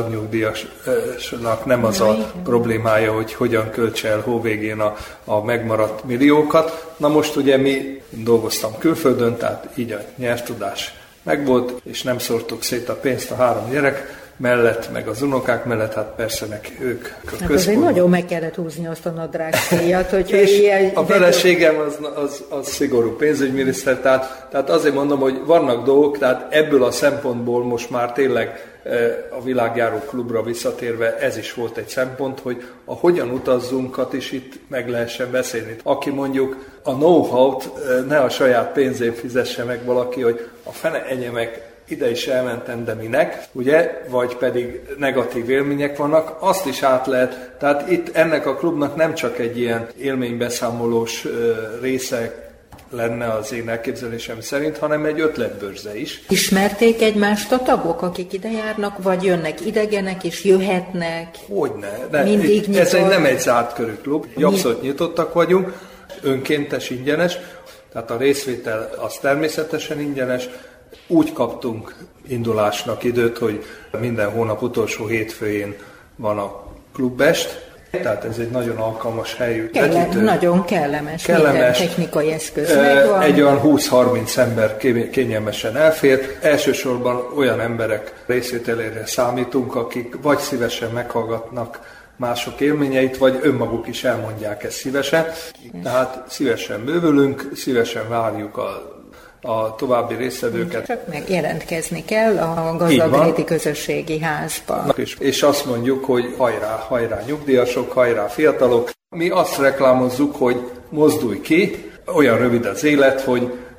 átlagnyugdíjasnak nem az a problémája, hogy hogyan költse el hóvégén a, a megmaradt milliókat. Na most ugye mi dolgoztam külföldön, tehát így a nyelvtudás megvolt, és nem szórtuk szét a pénzt a három gyerek mellett, meg az unokák mellett, hát persze meg ők a hát azért nagyon meg kellett húzni azt a nadrág szíjat, hogy és ilyen... a feleségem az, az, az szigorú pénzügyminiszter, tehát, tehát azért mondom, hogy vannak dolgok, tehát ebből a szempontból most már tényleg a világjáró klubra visszatérve ez is volt egy szempont, hogy a hogyan utazzunkat is itt meg lehessen beszélni. Aki mondjuk a know-how-t ne a saját pénzén fizesse meg valaki, hogy a fene enyemek ide is elmentem, de minek, ugye, vagy pedig negatív élmények vannak, azt is át lehet. Tehát itt ennek a klubnak nem csak egy ilyen élménybeszámolós része lenne az én elképzelésem szerint, hanem egy ötletbörzse is. Ismerték egymást a tagok, akik ide járnak, vagy jönnek idegenek, és jöhetnek? Hogyne. Ne, mindig nyitott. Ez egy, nem egy zárt körű klub, abszolút nyitottak vagyunk, önkéntes, ingyenes, tehát a részvétel az természetesen ingyenes. Úgy kaptunk indulásnak időt, hogy minden hónap utolsó hétfőjén van a klubest, tehát ez egy nagyon alkalmas helyű. Kelle, vetítő, nagyon kellemes, kellemes, minden technikai eszköz megvan. Egy olyan húsz-harminc ember kényelmesen elfér. Elsősorban olyan emberek részvételére számítunk, akik vagy szívesen meghallgatnak mások élményeit, vagy önmaguk is elmondják ezt szívesen. Tehát szívesen bővülünk, szívesen várjuk a a további résztvevőket. Csak meg jelentkezni kell a Gazdagréti Közösségi Házban. És, és azt mondjuk, hogy hajrá, hajrá nyugdíjasok, hajrá fiatalok. Mi azt reklámozzuk, hogy mozdulj ki, olyan rövid az élet, hogy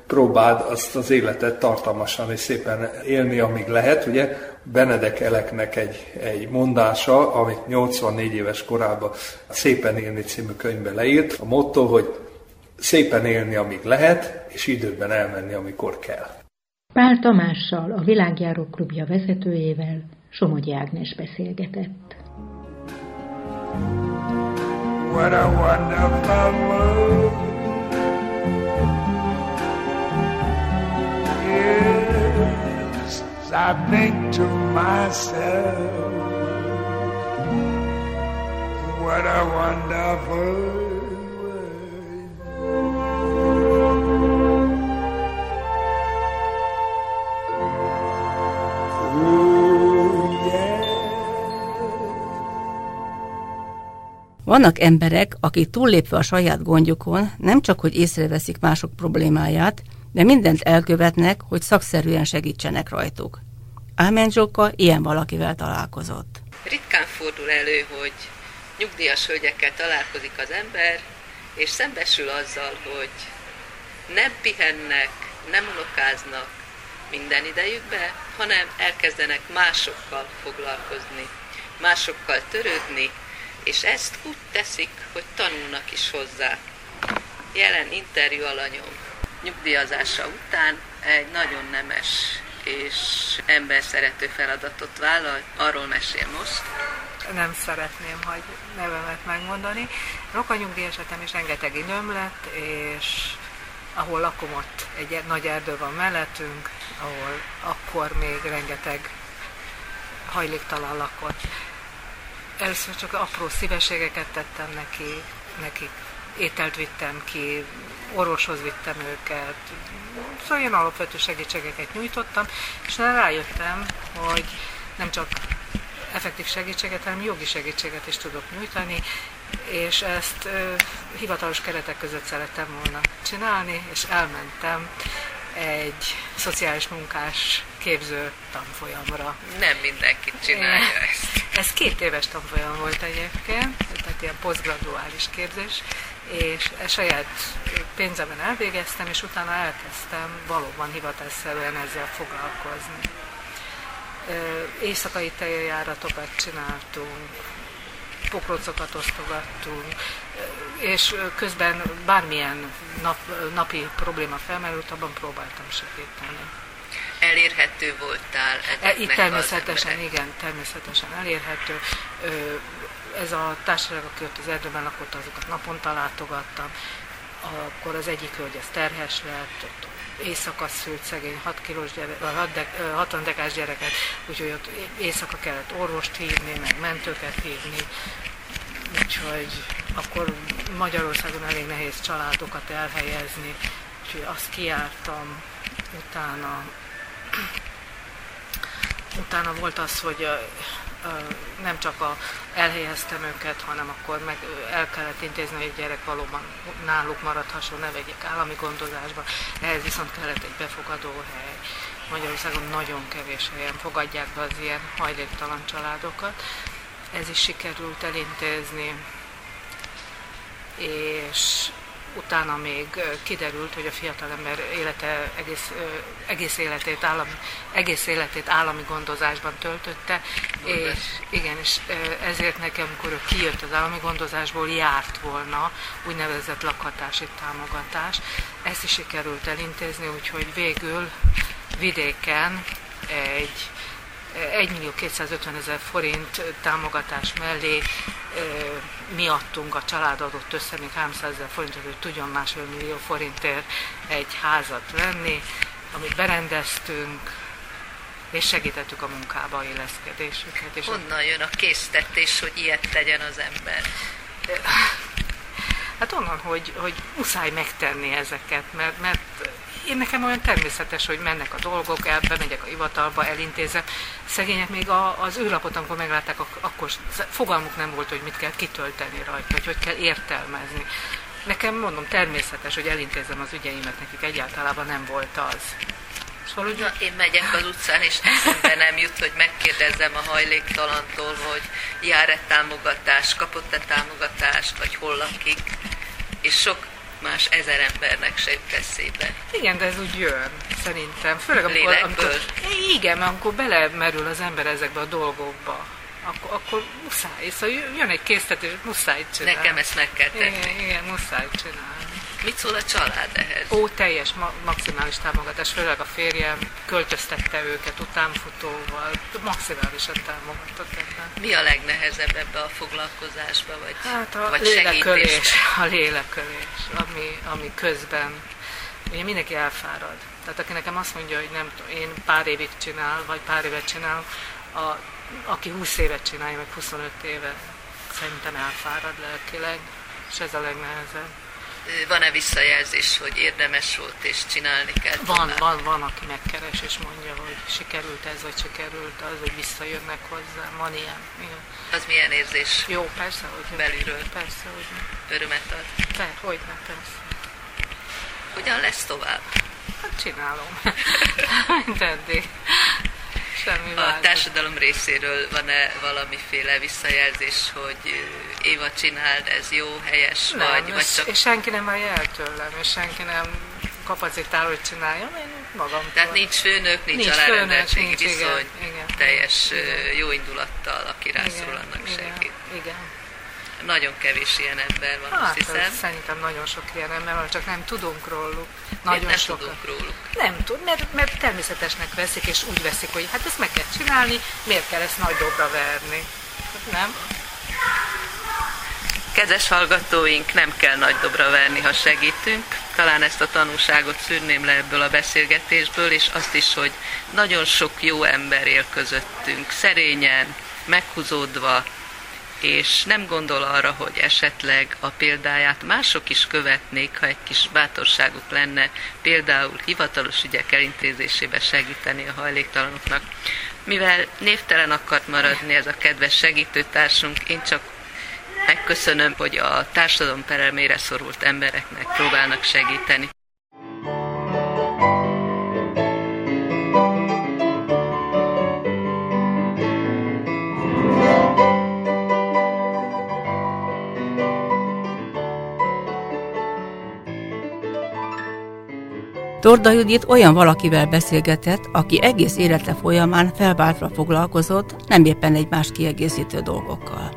próbáld azt az életet tartalmasan és szépen élni, amíg lehet. Ugye Benedek Eleknek egy, egy mondása, amit nyolcvannégy éves korában a Szépen élni című könyvben leírt. A motto, hogy szépen élni, amíg lehet, és időben elmenni, amikor kell. Pál Tamással, a Világjáró Klubja vezetőjével Somogyi Ágnes beszélgetett. What a wonderful world. Yes, I think to myself, what a wonderful world. Oh, yeah. Vannak emberek, akik túllépve a saját gondjukon nem csak, hogy észreveszik mások problémáját, de mindent elkövetnek, hogy szakszerűen segítsenek rajtuk. Ámen Zsokka ilyen valakivel találkozott. Ritkán fordul elő, hogy nyugdíjas hölgyekkel találkozik az ember, és szembesül azzal, hogy nem pihennek, nem unokáznak minden idejükbe, hanem elkezdenek másokkal foglalkozni, másokkal törődni, és ezt úgy teszik, hogy tanulnak is hozzá. Jelen interjú alanyom nyugdíjazása után egy nagyon nemes és emberszerető feladatot vállal, arról mesél most. Nem szeretném, hogy nevemet megmondani. Rokonyugdíjas lettem, és rengeteg időm lett, és ahol lakom, ott egy nagy erdő van mellettünk, ahol akkor még rengeteg hajléktalan lakott. Először csak apró szívességeket tettem neki, nekik ételt vittem ki, orvoshoz vittem őket, szóval ilyen alapvető segítségeket nyújtottam, és rájöttem, hogy nem csak effektív segítséget, hanem jogi segítséget is tudok nyújtani, és ezt ö, hivatalos keretek között szerettem volna csinálni, és elmentem egy szociális munkás képző tanfolyamra. Nem mindenki csinálja ezt. Ez két éves tanfolyam volt egyébként, tehát ilyen posztgraduális képzés, és saját pénzemben elvégeztem, és utána elkezdtem valóban hivatásszerűen ezzel foglalkozni. Éjszakai teljáratokat csináltunk, pokrócokat osztogattunk, és közben bármilyen nap, napi probléma felmerült, abban próbáltam segíteni. Elérhető voltál ezeknek? Itt természetesen, igen, természetesen elérhető. Ez a társaság, aki ott az erdőben lakott, azokat naponta látogattam. Akkor az egyik hölgy az terhes lett, ott éjszaka szült szegény hat kilós gyerek, hatvan dekás gyereket, úgyhogy ott éjszaka kellett orvost hívni, meg mentőket hívni. Úgyhogy akkor Magyarországon elég nehéz családokat elhelyezni, úgyhogy azt kijártam. Utána, utána volt az, hogy nem csak a, elhelyeztem őket, hanem akkor meg el kellett intézni, hogy egy gyerek valóban náluk maradhasson, ne vegyék állami gondozásba. Ehhez viszont kellett egy befogadó hely. Magyarországon nagyon kevés helyen fogadják be az ilyen hajléktalan családokat. Ez is sikerült elintézni, és utána még kiderült, hogy a fiatalember élete egész, egész, életét állami, egész életét állami gondozásban töltötte, és igen, és ezért nekem, amikor ő kijött az állami gondozásból, járt volna úgynevezett lakhatási támogatás. Ezt is sikerült elintézni, úgyhogy végül vidéken egy egymillió kétszázötvenezer forint támogatás mellé e, mi adtunk, a család adott össze még háromszázezer forintot, hogy tudjon másfél millió forintért egy házat venni, amit berendeztünk, és segítettük a munkába illeszkedésüket. És honnan jön a késztetés, hogy ilyet tegyen az ember? Hát onnan, hogy, hogy muszáj megtenni ezeket, mert, mert én nekem olyan természetes, hogy mennek a dolgok, el, bemegyek a hivatalba, elintézem. Szegények még a, az űrlapot, amikor meglátták, akkor fogalmuk nem volt, hogy mit kell kitölteni rajta, vagy hogy kell értelmezni. Nekem, mondom, természetes, hogy elintézem az ügyeimet, nekik egyáltalán nem volt az. Szóval, hogy... Na, én megyek az utcán, és eszembe nem jut, hogy megkérdezzem a hajléktalantól, hogy jár-e támogatás, kapott-e támogatást, vagy hol lakik. És sok más ezer embernek se jut eszébe. Igen, de ez úgy jön, szerintem. Főleg amikor, amikor, igen, amikor belemerül az ember ezekbe a dolgokba, akkor, akkor muszáj. Szóval jön egy késztetés, muszáj csinálni. Nekem ezt meg kell tenni. Igen, igen, muszáj csinálni. Mit szól a család ehhez? Ó, teljes, ma- maximális támogatás, főleg a férjem költöztette őket utánfutóval, maximálisan támogatott ebben. Mi a legnehezebb ebbe a foglalkozásba, vagy, hát a vagy lélekölés, segítés? a lélekölés, ami, ami közben, ugye mindenki elfárad. Tehát aki nekem azt mondja, hogy nem tudom, én pár évig csinál, vagy pár évet csinál, a, aki húsz évet csinálja, meg huszonöt éve, szerintem elfárad lelkileg, és ez a legnehezebb. Van-e visszajelzés, hogy érdemes volt és csinálni kell? Van, van, van, aki megkeres és mondja, hogy sikerült ez, vagy sikerült az, hogy visszajönnek hozzá. Van ilyen. Igen. Az milyen érzés? Jó, persze, hogy belülről. Persze, hogy örömet ad. Te, hogyne, persze. Hogyan lesz tovább? Hát csinálom. Mint eddig. Semmi a változat. Társadalom részéről van-e valamiféle visszajelzés, hogy Éva csináld, ez jó, helyes, nem, vagy, és, vagy csak... és senki nem várja el tőlem, és senki nem kapacitál, hogy csináljam, én magamtól. Tehát nincs főnök, nincs, nincs alárendeltségi viszony, igen, igen, teljes igen. Jó indulattal, aki rászorul, annak igen, segít. Igen. Nagyon kevés ilyen ember van, hát, azt hiszem. Szerintem nagyon sok ilyen ember van, csak nem tudunk róluk. Nagyon nem sokat. tudunk róluk? Nem tud, mert, mert természetesnek veszik, és úgy veszik, hogy hát ezt meg kell csinálni, miért kell ezt nagy dobra verni? Nem? Kedves hallgatóink, nem kell nagy dobra verni, ha segítünk. Talán ezt a tanulságot szűrném le ebből a beszélgetésből, és azt is, hogy nagyon sok jó ember él közöttünk, szerényen, meghúzódva, és nem gondol arra, hogy esetleg a példáját mások is követnék, ha egy kis bátorságuk lenne, például hivatalos ügyek elintézésébe segíteni a hajléktalanoknak. Mivel névtelen akart maradni ez a kedves segítőtársunk, én csak megköszönöm, hogy a társadalom perelmére szorult embereknek próbálnak segíteni. Torda Judit olyan valakivel beszélgetett, aki egész élete folyamán felváltva foglalkozott, nem éppen egymás kiegészítő dolgokkal.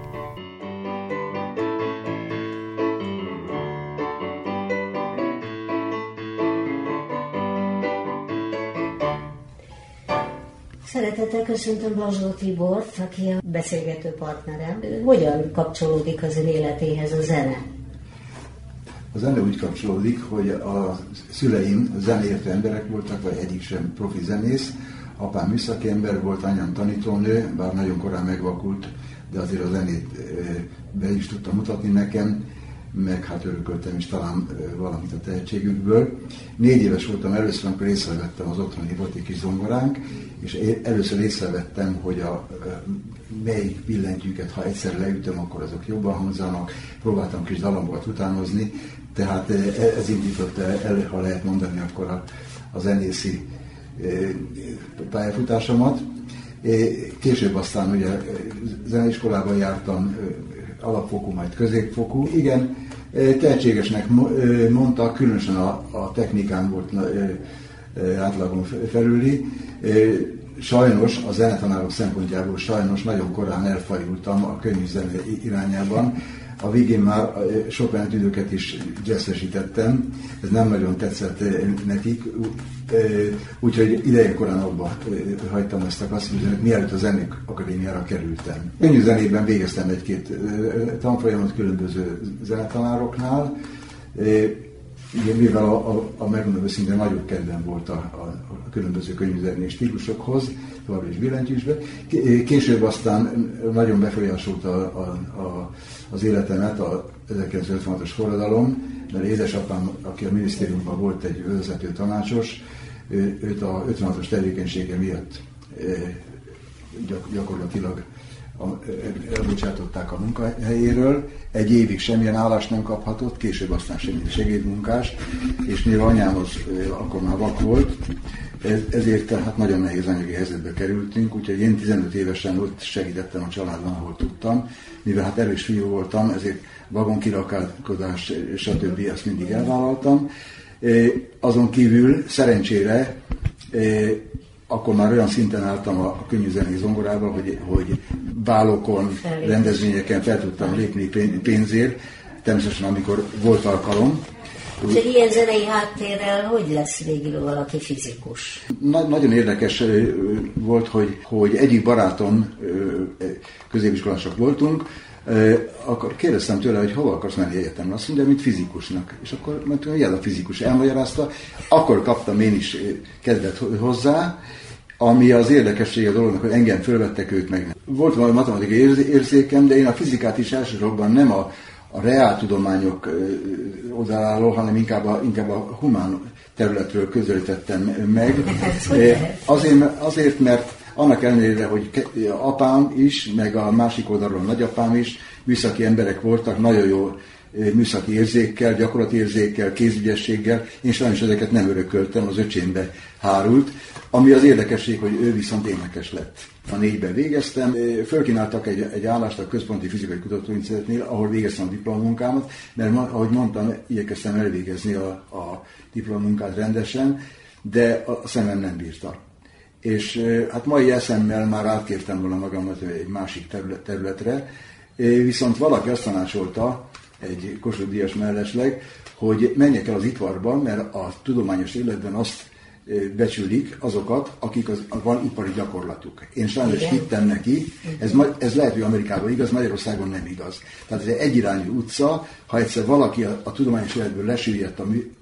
Szeretettel köszöntöm Balzsó Tibort, aki a beszélgető partnerem. Hogyan kapcsolódik az ön életéhez a zene? A zene úgy kapcsolódik, hogy a szüleim zeneértő emberek voltak, vagy egyik sem profi zenész. Apám műszaki ember volt, anyám tanítónő, bár nagyon korán megvakult, de azért a zenét be is tudta mutatni nekem, meg hát örököltem is talán valamit a tehetségükből. Négy éves voltam először, amikor észrevettem az otthoni volt egy kis zongoránk, és először észrevettem, hogy a melyik billentyűket, ha egyszer leütöm, akkor azok jobban hangzanak. Próbáltam kis dalambokat utánozni, tehát ez indította el, ha lehet mondani, akkor a, a zenészi pályafutásomat. Később aztán ugye zeneiskolában jártam, alapfokú, majd középfokú. Igen, tehetségesnek mondta, különösen a, a technikán volt átlagon felüli. Sajnos, a zenetanárok szempontjából sajnos nagyon korán elfajultam a könnyű zene irányában. A végén már Chopin tüdőket is jazzesítettem, ez nem nagyon tetszett nekik, úgyhogy idejekorán abba hagytam ezt a klasszikus, mielőtt a Zenék Akadémiára kerültem. Könnyű zenében végeztem egy-két tanfolyamot különböző zenetanároknál, mivel a, a, a megmondom őszintén nagyobb kedvem volt a, a, a különböző könnyűzenés stílusokhoz, továbbra is billentyűsbe. Később aztán nagyon befolyásolta a, a, a, az életemet a ezerkilencszázötvenhatos forradalom, mert édesapám, aki a minisztériumban volt egy vezető tanácsos, ő, őt a ötvenhatos tevékenysége miatt gyak, gyakorlatilag elbocsátották a munkahelyéről, egy évig semmilyen állást nem kaphatott, később aztán semmilyen segédmunkás, és mivel anyámhoz akkor már vak volt, ezért tehát nagyon nehéz anyagi helyzetbe kerültünk, úgyhogy én tizenöt évesen ott segítettem a családban, ahol tudtam. Mivel hát erős fiú voltam, ezért vagonkirakálkodás, stb. Ezt mindig elvállaltam. Azon kívül szerencsére akkor már olyan szinten álltam a könnyű zenei zongorával, hogy, hogy bálokon, rendezvényeken fel tudtam lépni pénzért, természetesen amikor volt alkalom. Úgyhogy ilyen zenei háttérrel hogy lesz végül valaki fizikus? Na, nagyon érdekes volt, hogy, hogy egyik barátom, középiskolások voltunk, akkor kérdeztem tőle, hogy hova akarsz menni egyetemre. Azt mondja, mint fizikusnak. És akkor mondtam, hogy ez a fizikus elmagyarázta. Akkor kaptam én is kedvet hozzá, ami az érdekessége a dolognak, hogy engem fölvettek, őt meg nem. Volt valami matematikai érzékem, de én a fizikát is elsősorban nem a, a reáltudományok oldaláról, hanem inkább a, inkább a humán területről közelítettem meg. Azért, azért, mert annak ellenére, hogy apám is, meg a másik oldalról a nagyapám is műszaki emberek voltak, nagyon jó műszaki érzékkel, gyakorlati érzékkel, kézügyességgel. Én sajnos ezeket nem örököltem, az öcsémbe hárult. Ami az érdekesség, hogy ő viszont énekes lett. A négyben végeztem, fölkínáltak egy, egy állást a Központi Fizikai Kutatóintézetnél, ahol végeztem a diplomunkámat, mert ahogy mondtam, igyekeztem elvégezni a, a diplomunkát rendesen, de a szemem nem bírta. És hát mai eszemmel már átkértem volna magamat egy másik terület, területre, viszont valaki azt tanácsolta, egy Kossuth Díjas mellesleg, hogy menjek el az iparba, mert a tudományos életben azt becsülik azokat, akik az, van ipari gyakorlatuk. Én sajnos hittem neki, ez, ez lehet, hogy Amerikában igaz, Magyarországon nem igaz. Tehát ez egy egyirányú utca, ha egyszer valaki a, a tudományos életből lesüllyedt a mű,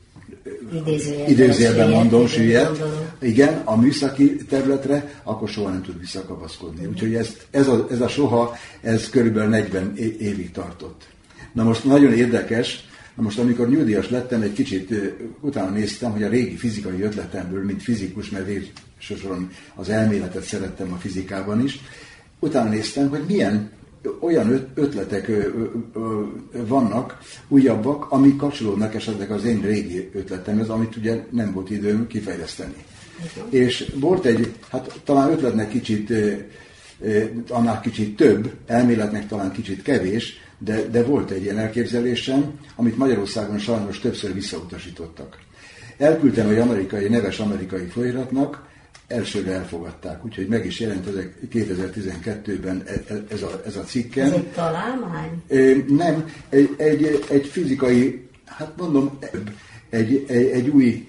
idézőjelben mondom, süllyedt, igen, a műszaki területre, akkor soha nem tud visszakapaszkodni. Úgyhogy ez, ez, a, ez a soha, ez körülbelül negyven évig tartott. Na most nagyon érdekes, na most amikor nyugdíjas lettem, egy kicsit uh, utána néztem, hogy a régi fizikai ötletemből, mint fizikus, mert végsősorban az elméletet szerettem a fizikában is, utána néztem, hogy milyen olyan ötletek ö, ö, vannak, újabbak, amik kapcsolódnak esetleg az én régi ötletemhez, amit ugye nem volt időm kifejleszteni. Uh-huh. És volt egy, hát talán ötletnek kicsit, ö, ö, annál kicsit több, elméletnek talán kicsit kevés, de, de volt egy ilyen elképzelésem, amit Magyarországon sajnos többször visszautasítottak. Elküldtem egy amerikai, neves amerikai folyiratnak, elsőre elfogadták, úgyhogy meg is jelent kétezer-tizenkettőben ez a, ez a cikkem. Ez egy találmány? Nem, egy, egy, egy fizikai, hát mondom, egy, egy, egy új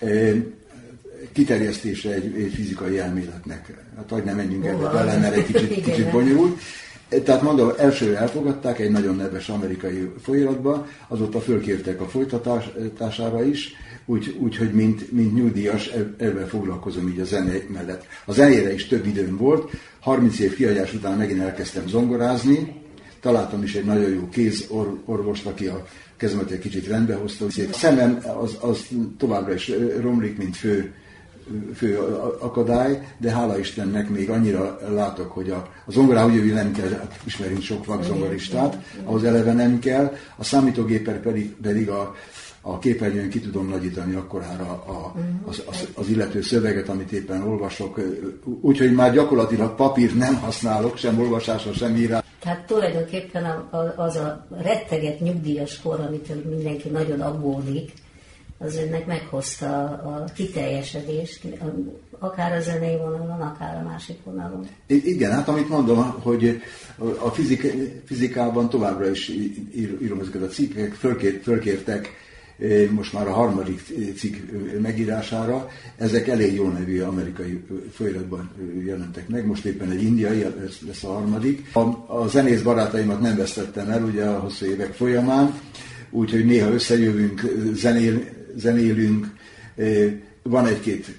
kiterjesztése egy, egy fizikai elméletnek. Hát hogy nem menjünk ebbe bele, mert egy kicsit, kicsit bonyolult. Tehát mondom, elsőre elfogadták egy nagyon neves amerikai folyiratba, azóta fölkértek a folytatására is, úgy, úgy hogy mint, mint nyugdíjas ebben foglalkozom így a zene mellett. A zenére is több időm volt, harminc év kiadás után megint elkezdtem zongorázni, találtam is egy nagyon jó kézorvost, aki a kezemet egy kicsit rendbe hozta. A szemem az, az továbbra is romlik, mint fő, fő akadály, de hála Istennek még annyira látok, hogy a, a zongorához úgy nem kell, hát ismerünk sok vakzongoristát, ahhoz eleve nem kell, a számítógéppel pedig, pedig a a képernyőn ki tudom nagyítani akkorára a, az, az, az illető szöveget, amit éppen olvasok. Úgyhogy már gyakorlatilag papírt nem használok, sem olvasásra, sem írásra. Tehát tulajdonképpen az a retteget nyugdíjas kor, amit mindenki nagyon aggódik, az önnek meghozta a kiteljesedést, akár a zenei vonalon, akár a másik vonalon. Igen, hát amit mondom, hogy a fizik, fizikában továbbra is írom ezeket a cikkek, fölkér, fölkértek most már a harmadik cikk megírására, ezek elég jó nevű amerikai folyiratban jelentek meg, most éppen egy indiai lesz a harmadik. A, a zenész barátaimat nem vesztettem el ugye a hosszú évek folyamán, úgyhogy néha összejövünk, zenél, zenélünk, van egy-két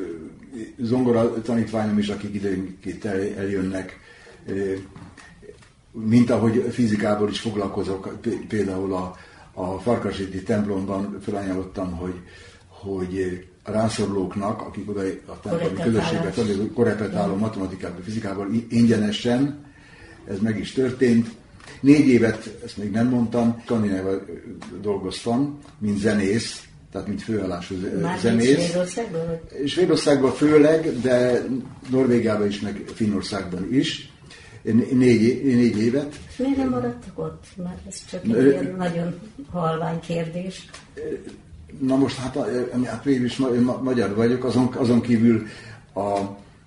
zongora tanítványom is, akik időnként eljönnek, mint ahogy fizikából is foglalkozok, például a A Farkasréti templomban felajánlottam, hogy, hogy a rászorulóknak, akik oda a templomi közösségbe korrepetáló matematikában, fizikával ingyenesen ez meg is történt. Négy évet, ezt még nem mondtam, Skandinávban dolgoztam, mint zenész, tehát mint főállású zenész. Svédországban? Svédországban főleg, de Norvégiában is, meg Finnországban is. Négy, négy évet. Miért nem maradtak ott? Mert ez csak egy ilyen nagyon halvány kérdés. Na most hát, hát végül is magyar vagyok, azon, azon kívül a,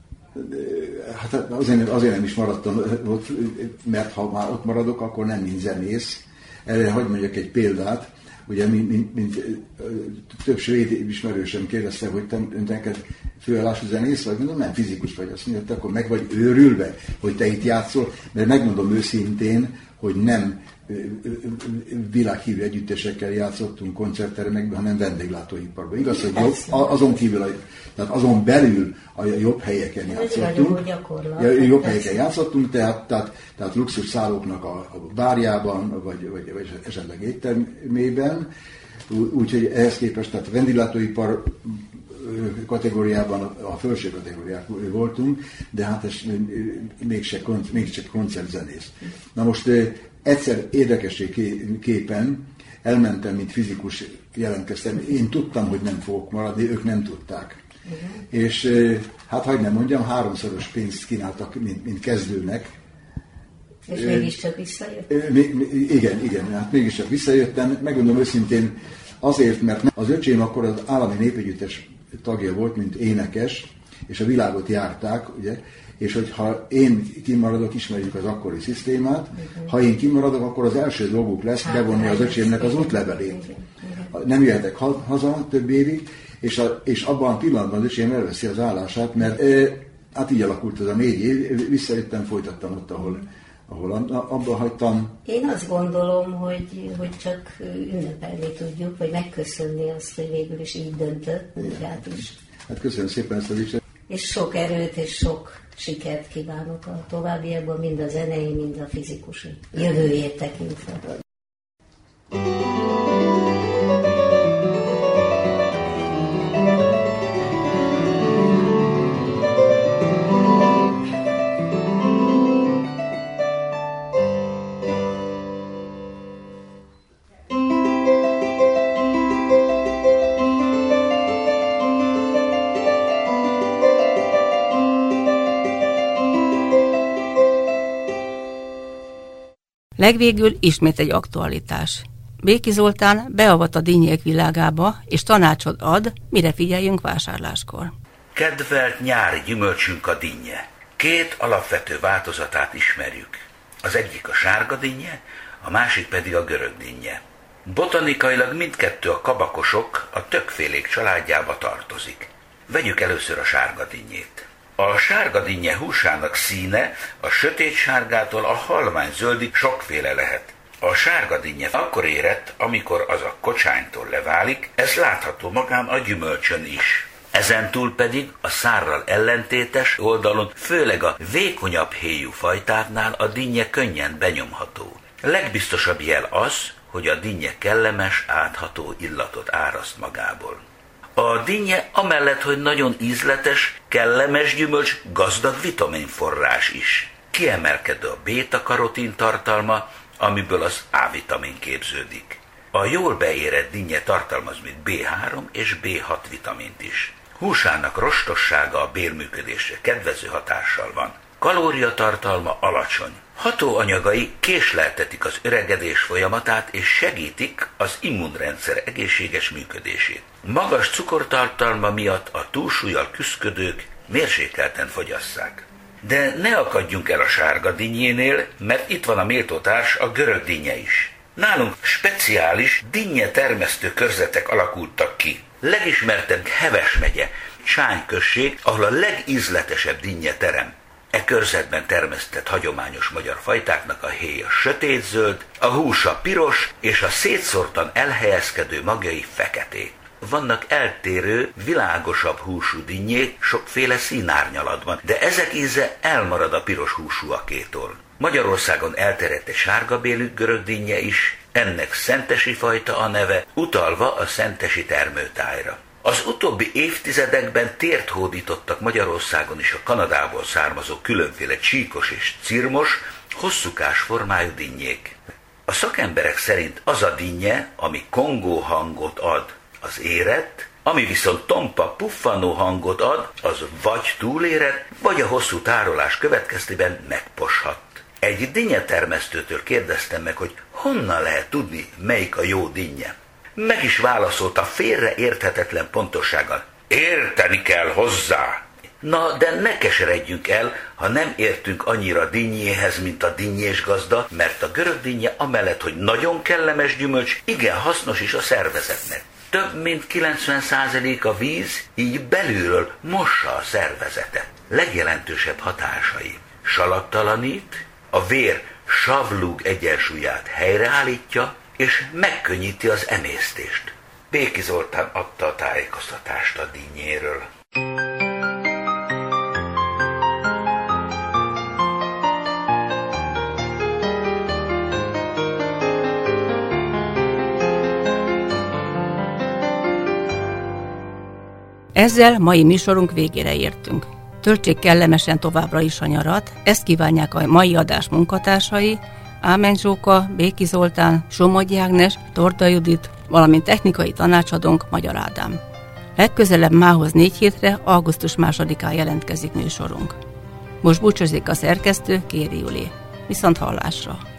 hát azért, azért nem is maradtam ott, mert ha már ott maradok, akkor nem mint zenész. Erre hadd mondjak egy példát. Ugye, mint, mint, mint több svéd ismerősöm kérdezte, hogy te neked főállású zenész vagy, mondom, nem, fizikus vagy. Azt mondja, akkor meg vagy őrülve, hogy te itt játszol, mert megmondom őszintén, hogy nem világhírű együttesekkel játszottunk koncerttermekben, hanem vendéglátóiparban. Igaz, hogy jobb, azon kívül, tehát azon belül a jobb helyeken játszottunk. Jobb helyeken játszottunk, tehát, tehát, tehát luxus szállóknak a, a bárjában, vagy, vagy, vagy esetleg éttermében. Úgyhogy ehhez képest, tehát a vendéglátóipar kategóriában a felső kategóriák voltunk, de hát ez mégse, mégse koncertzenész. Na most egyszer érdekességképpen elmentem, mint fizikus jelentkeztem. Én tudtam, hogy nem fogok maradni, ők nem tudták. Uh-huh. És hát hagyd nem mondjam, háromszoros pénzt kínáltak, mint, mint kezdőnek. És mégiscsak visszajött? Igen, igen, hát mégiscsak visszajöttem. Megmondom őszintén azért, mert az öcsém akkor az állami népegyüttes tagja volt, mint énekes, és a világot járták, ugye, és hogyha én kimaradok, ismerjük az akkori szisztémát, ha én kimaradok, akkor az első dolguk lesz bevonni az öcsémnek az útlevelét. Nem jöhetek haza több évig, és, a, és abban a pillanatban az öcsém elveszi az állását, mert e, hát így alakult ez a négy év, visszajöttem, folytattam ott, ahol, ahol abba hagytam. Én azt gondolom, hogy, hogy csak ünnepelni tudjuk, vagy megköszönni azt, hogy végül is így döntött, munkát is. Hát köszönöm szépen ezt az is. És sok erőt és sok sikert kívánok a továbbiakban, mind a zenei, mind a fizikus jövőjét tekintve. Legvégül ismét egy aktualitás. Béki Zoltán beavat a dinnyék világába, és tanácsot ad, mire figyeljünk vásárláskor. Kedvelt nyári gyümölcsünk a dinnye. Két alapvető változatát ismerjük. Az egyik a sárga dinnye, a másik pedig a görög dinnye. Botanikailag mindkettő a kabakosok, a többfélék családjába tartozik. Vegyük először a sárga dinnyét. A sárga dinnye húsának színe a sötét sárgától a halvány zöldig sokféle lehet. A sárga dinnye akkor érett, amikor az a kocsánytól leválik, ez látható magán a gyümölcsön is. Ezentúl pedig a szárral ellentétes oldalon, főleg a vékonyabb héjú fajtáknál a dinnye könnyen benyomható. Legbiztosabb jel az, hogy a dinnye kellemes, átható illatot áraszt magából. A dinnye amellett, hogy nagyon ízletes, kellemes gyümölcs, gazdag vitaminforrás is. Kiemelkedő a béta-karotin tartalma, amiből az A-vitamin képződik. A jól beérett dinnye tartalmaz még bé három és bé hat vitamint is. Húsának rostossága a bélműködésre kedvező hatással van. Kalóriatartalma alacsony. Hatóanyagai késleltetik az öregedés folyamatát és segítik az immunrendszer egészséges működését. Magas cukortartalma miatt a túlsúllyal küszködők mérsékelten fogyasszák. De ne akadjunk el a sárga dinnyénél, mert itt van a méltótárs, a görög dinnye is. Nálunk speciális dinnye termesztő körzetek alakultak ki. Legismertebb Heves megye, Csány község, ahol a legízletesebb dinnye terem. E körzetben termesztett hagyományos magyar fajtáknak a héja sötétzöld, a húsa piros és a szétszórtan elhelyezkedő magjai feketék. Vannak eltérő, világosabb húsú dinnyék sokféle színárnyalatban, de ezek íze elmarad a piros húsúakétól. Magyarországon elterjedt egy sárgabélű görög dinnye is, ennek szentesi fajta a neve, utalva a szentesi termőtájra. Az utóbbi évtizedekben tért hódítottak Magyarországon is a Kanadából származó különféle csíkos és cirmos, hosszúkás formájú dinnyék. A szakemberek szerint az a dinnye, ami kongó hangot ad, az érett, ami viszont tompa, puffanó hangot ad, az vagy túlérett, vagy a hosszú tárolás következtében megposhat. Egy dinnyetermesztőtől kérdeztem meg, hogy honnan lehet tudni, melyik a jó dinnye. Meg is válaszolta félreérthetetlen pontossággal. Érteni kell hozzá! Na, de ne keseredjünk el, ha nem értünk annyira dinnyéhez, mint a dinnyés gazda, mert a görög dinnye amellett, hogy nagyon kellemes gyümölcs, igen hasznos is a szervezetnek. Több mint kilencven százalék a víz, így belülről mossa a szervezetet. Legjelentősebb hatásai: saladtalanít, a vér savlúg egyensúlyát helyreállítja, és megkönnyíti az emésztést. Béki Zoltán adta a tájékoztatást a dinnyéről. Ezzel mai műsorunk végére értünk. Töltsék kellemesen továbbra is a nyarat, ezt kívánják a mai adás munkatársai, Ámen Zsóka, Béki Zoltán, Somogyi Ágnes, Torda Judit, valamint technikai tanácsadónk Magyar Ádám. Legközelebb mához négy hétre, augusztus másodikán jelentkezik műsorunk. Most búcsúzik a szerkesztő, Kéri Juli. Viszont hallásra!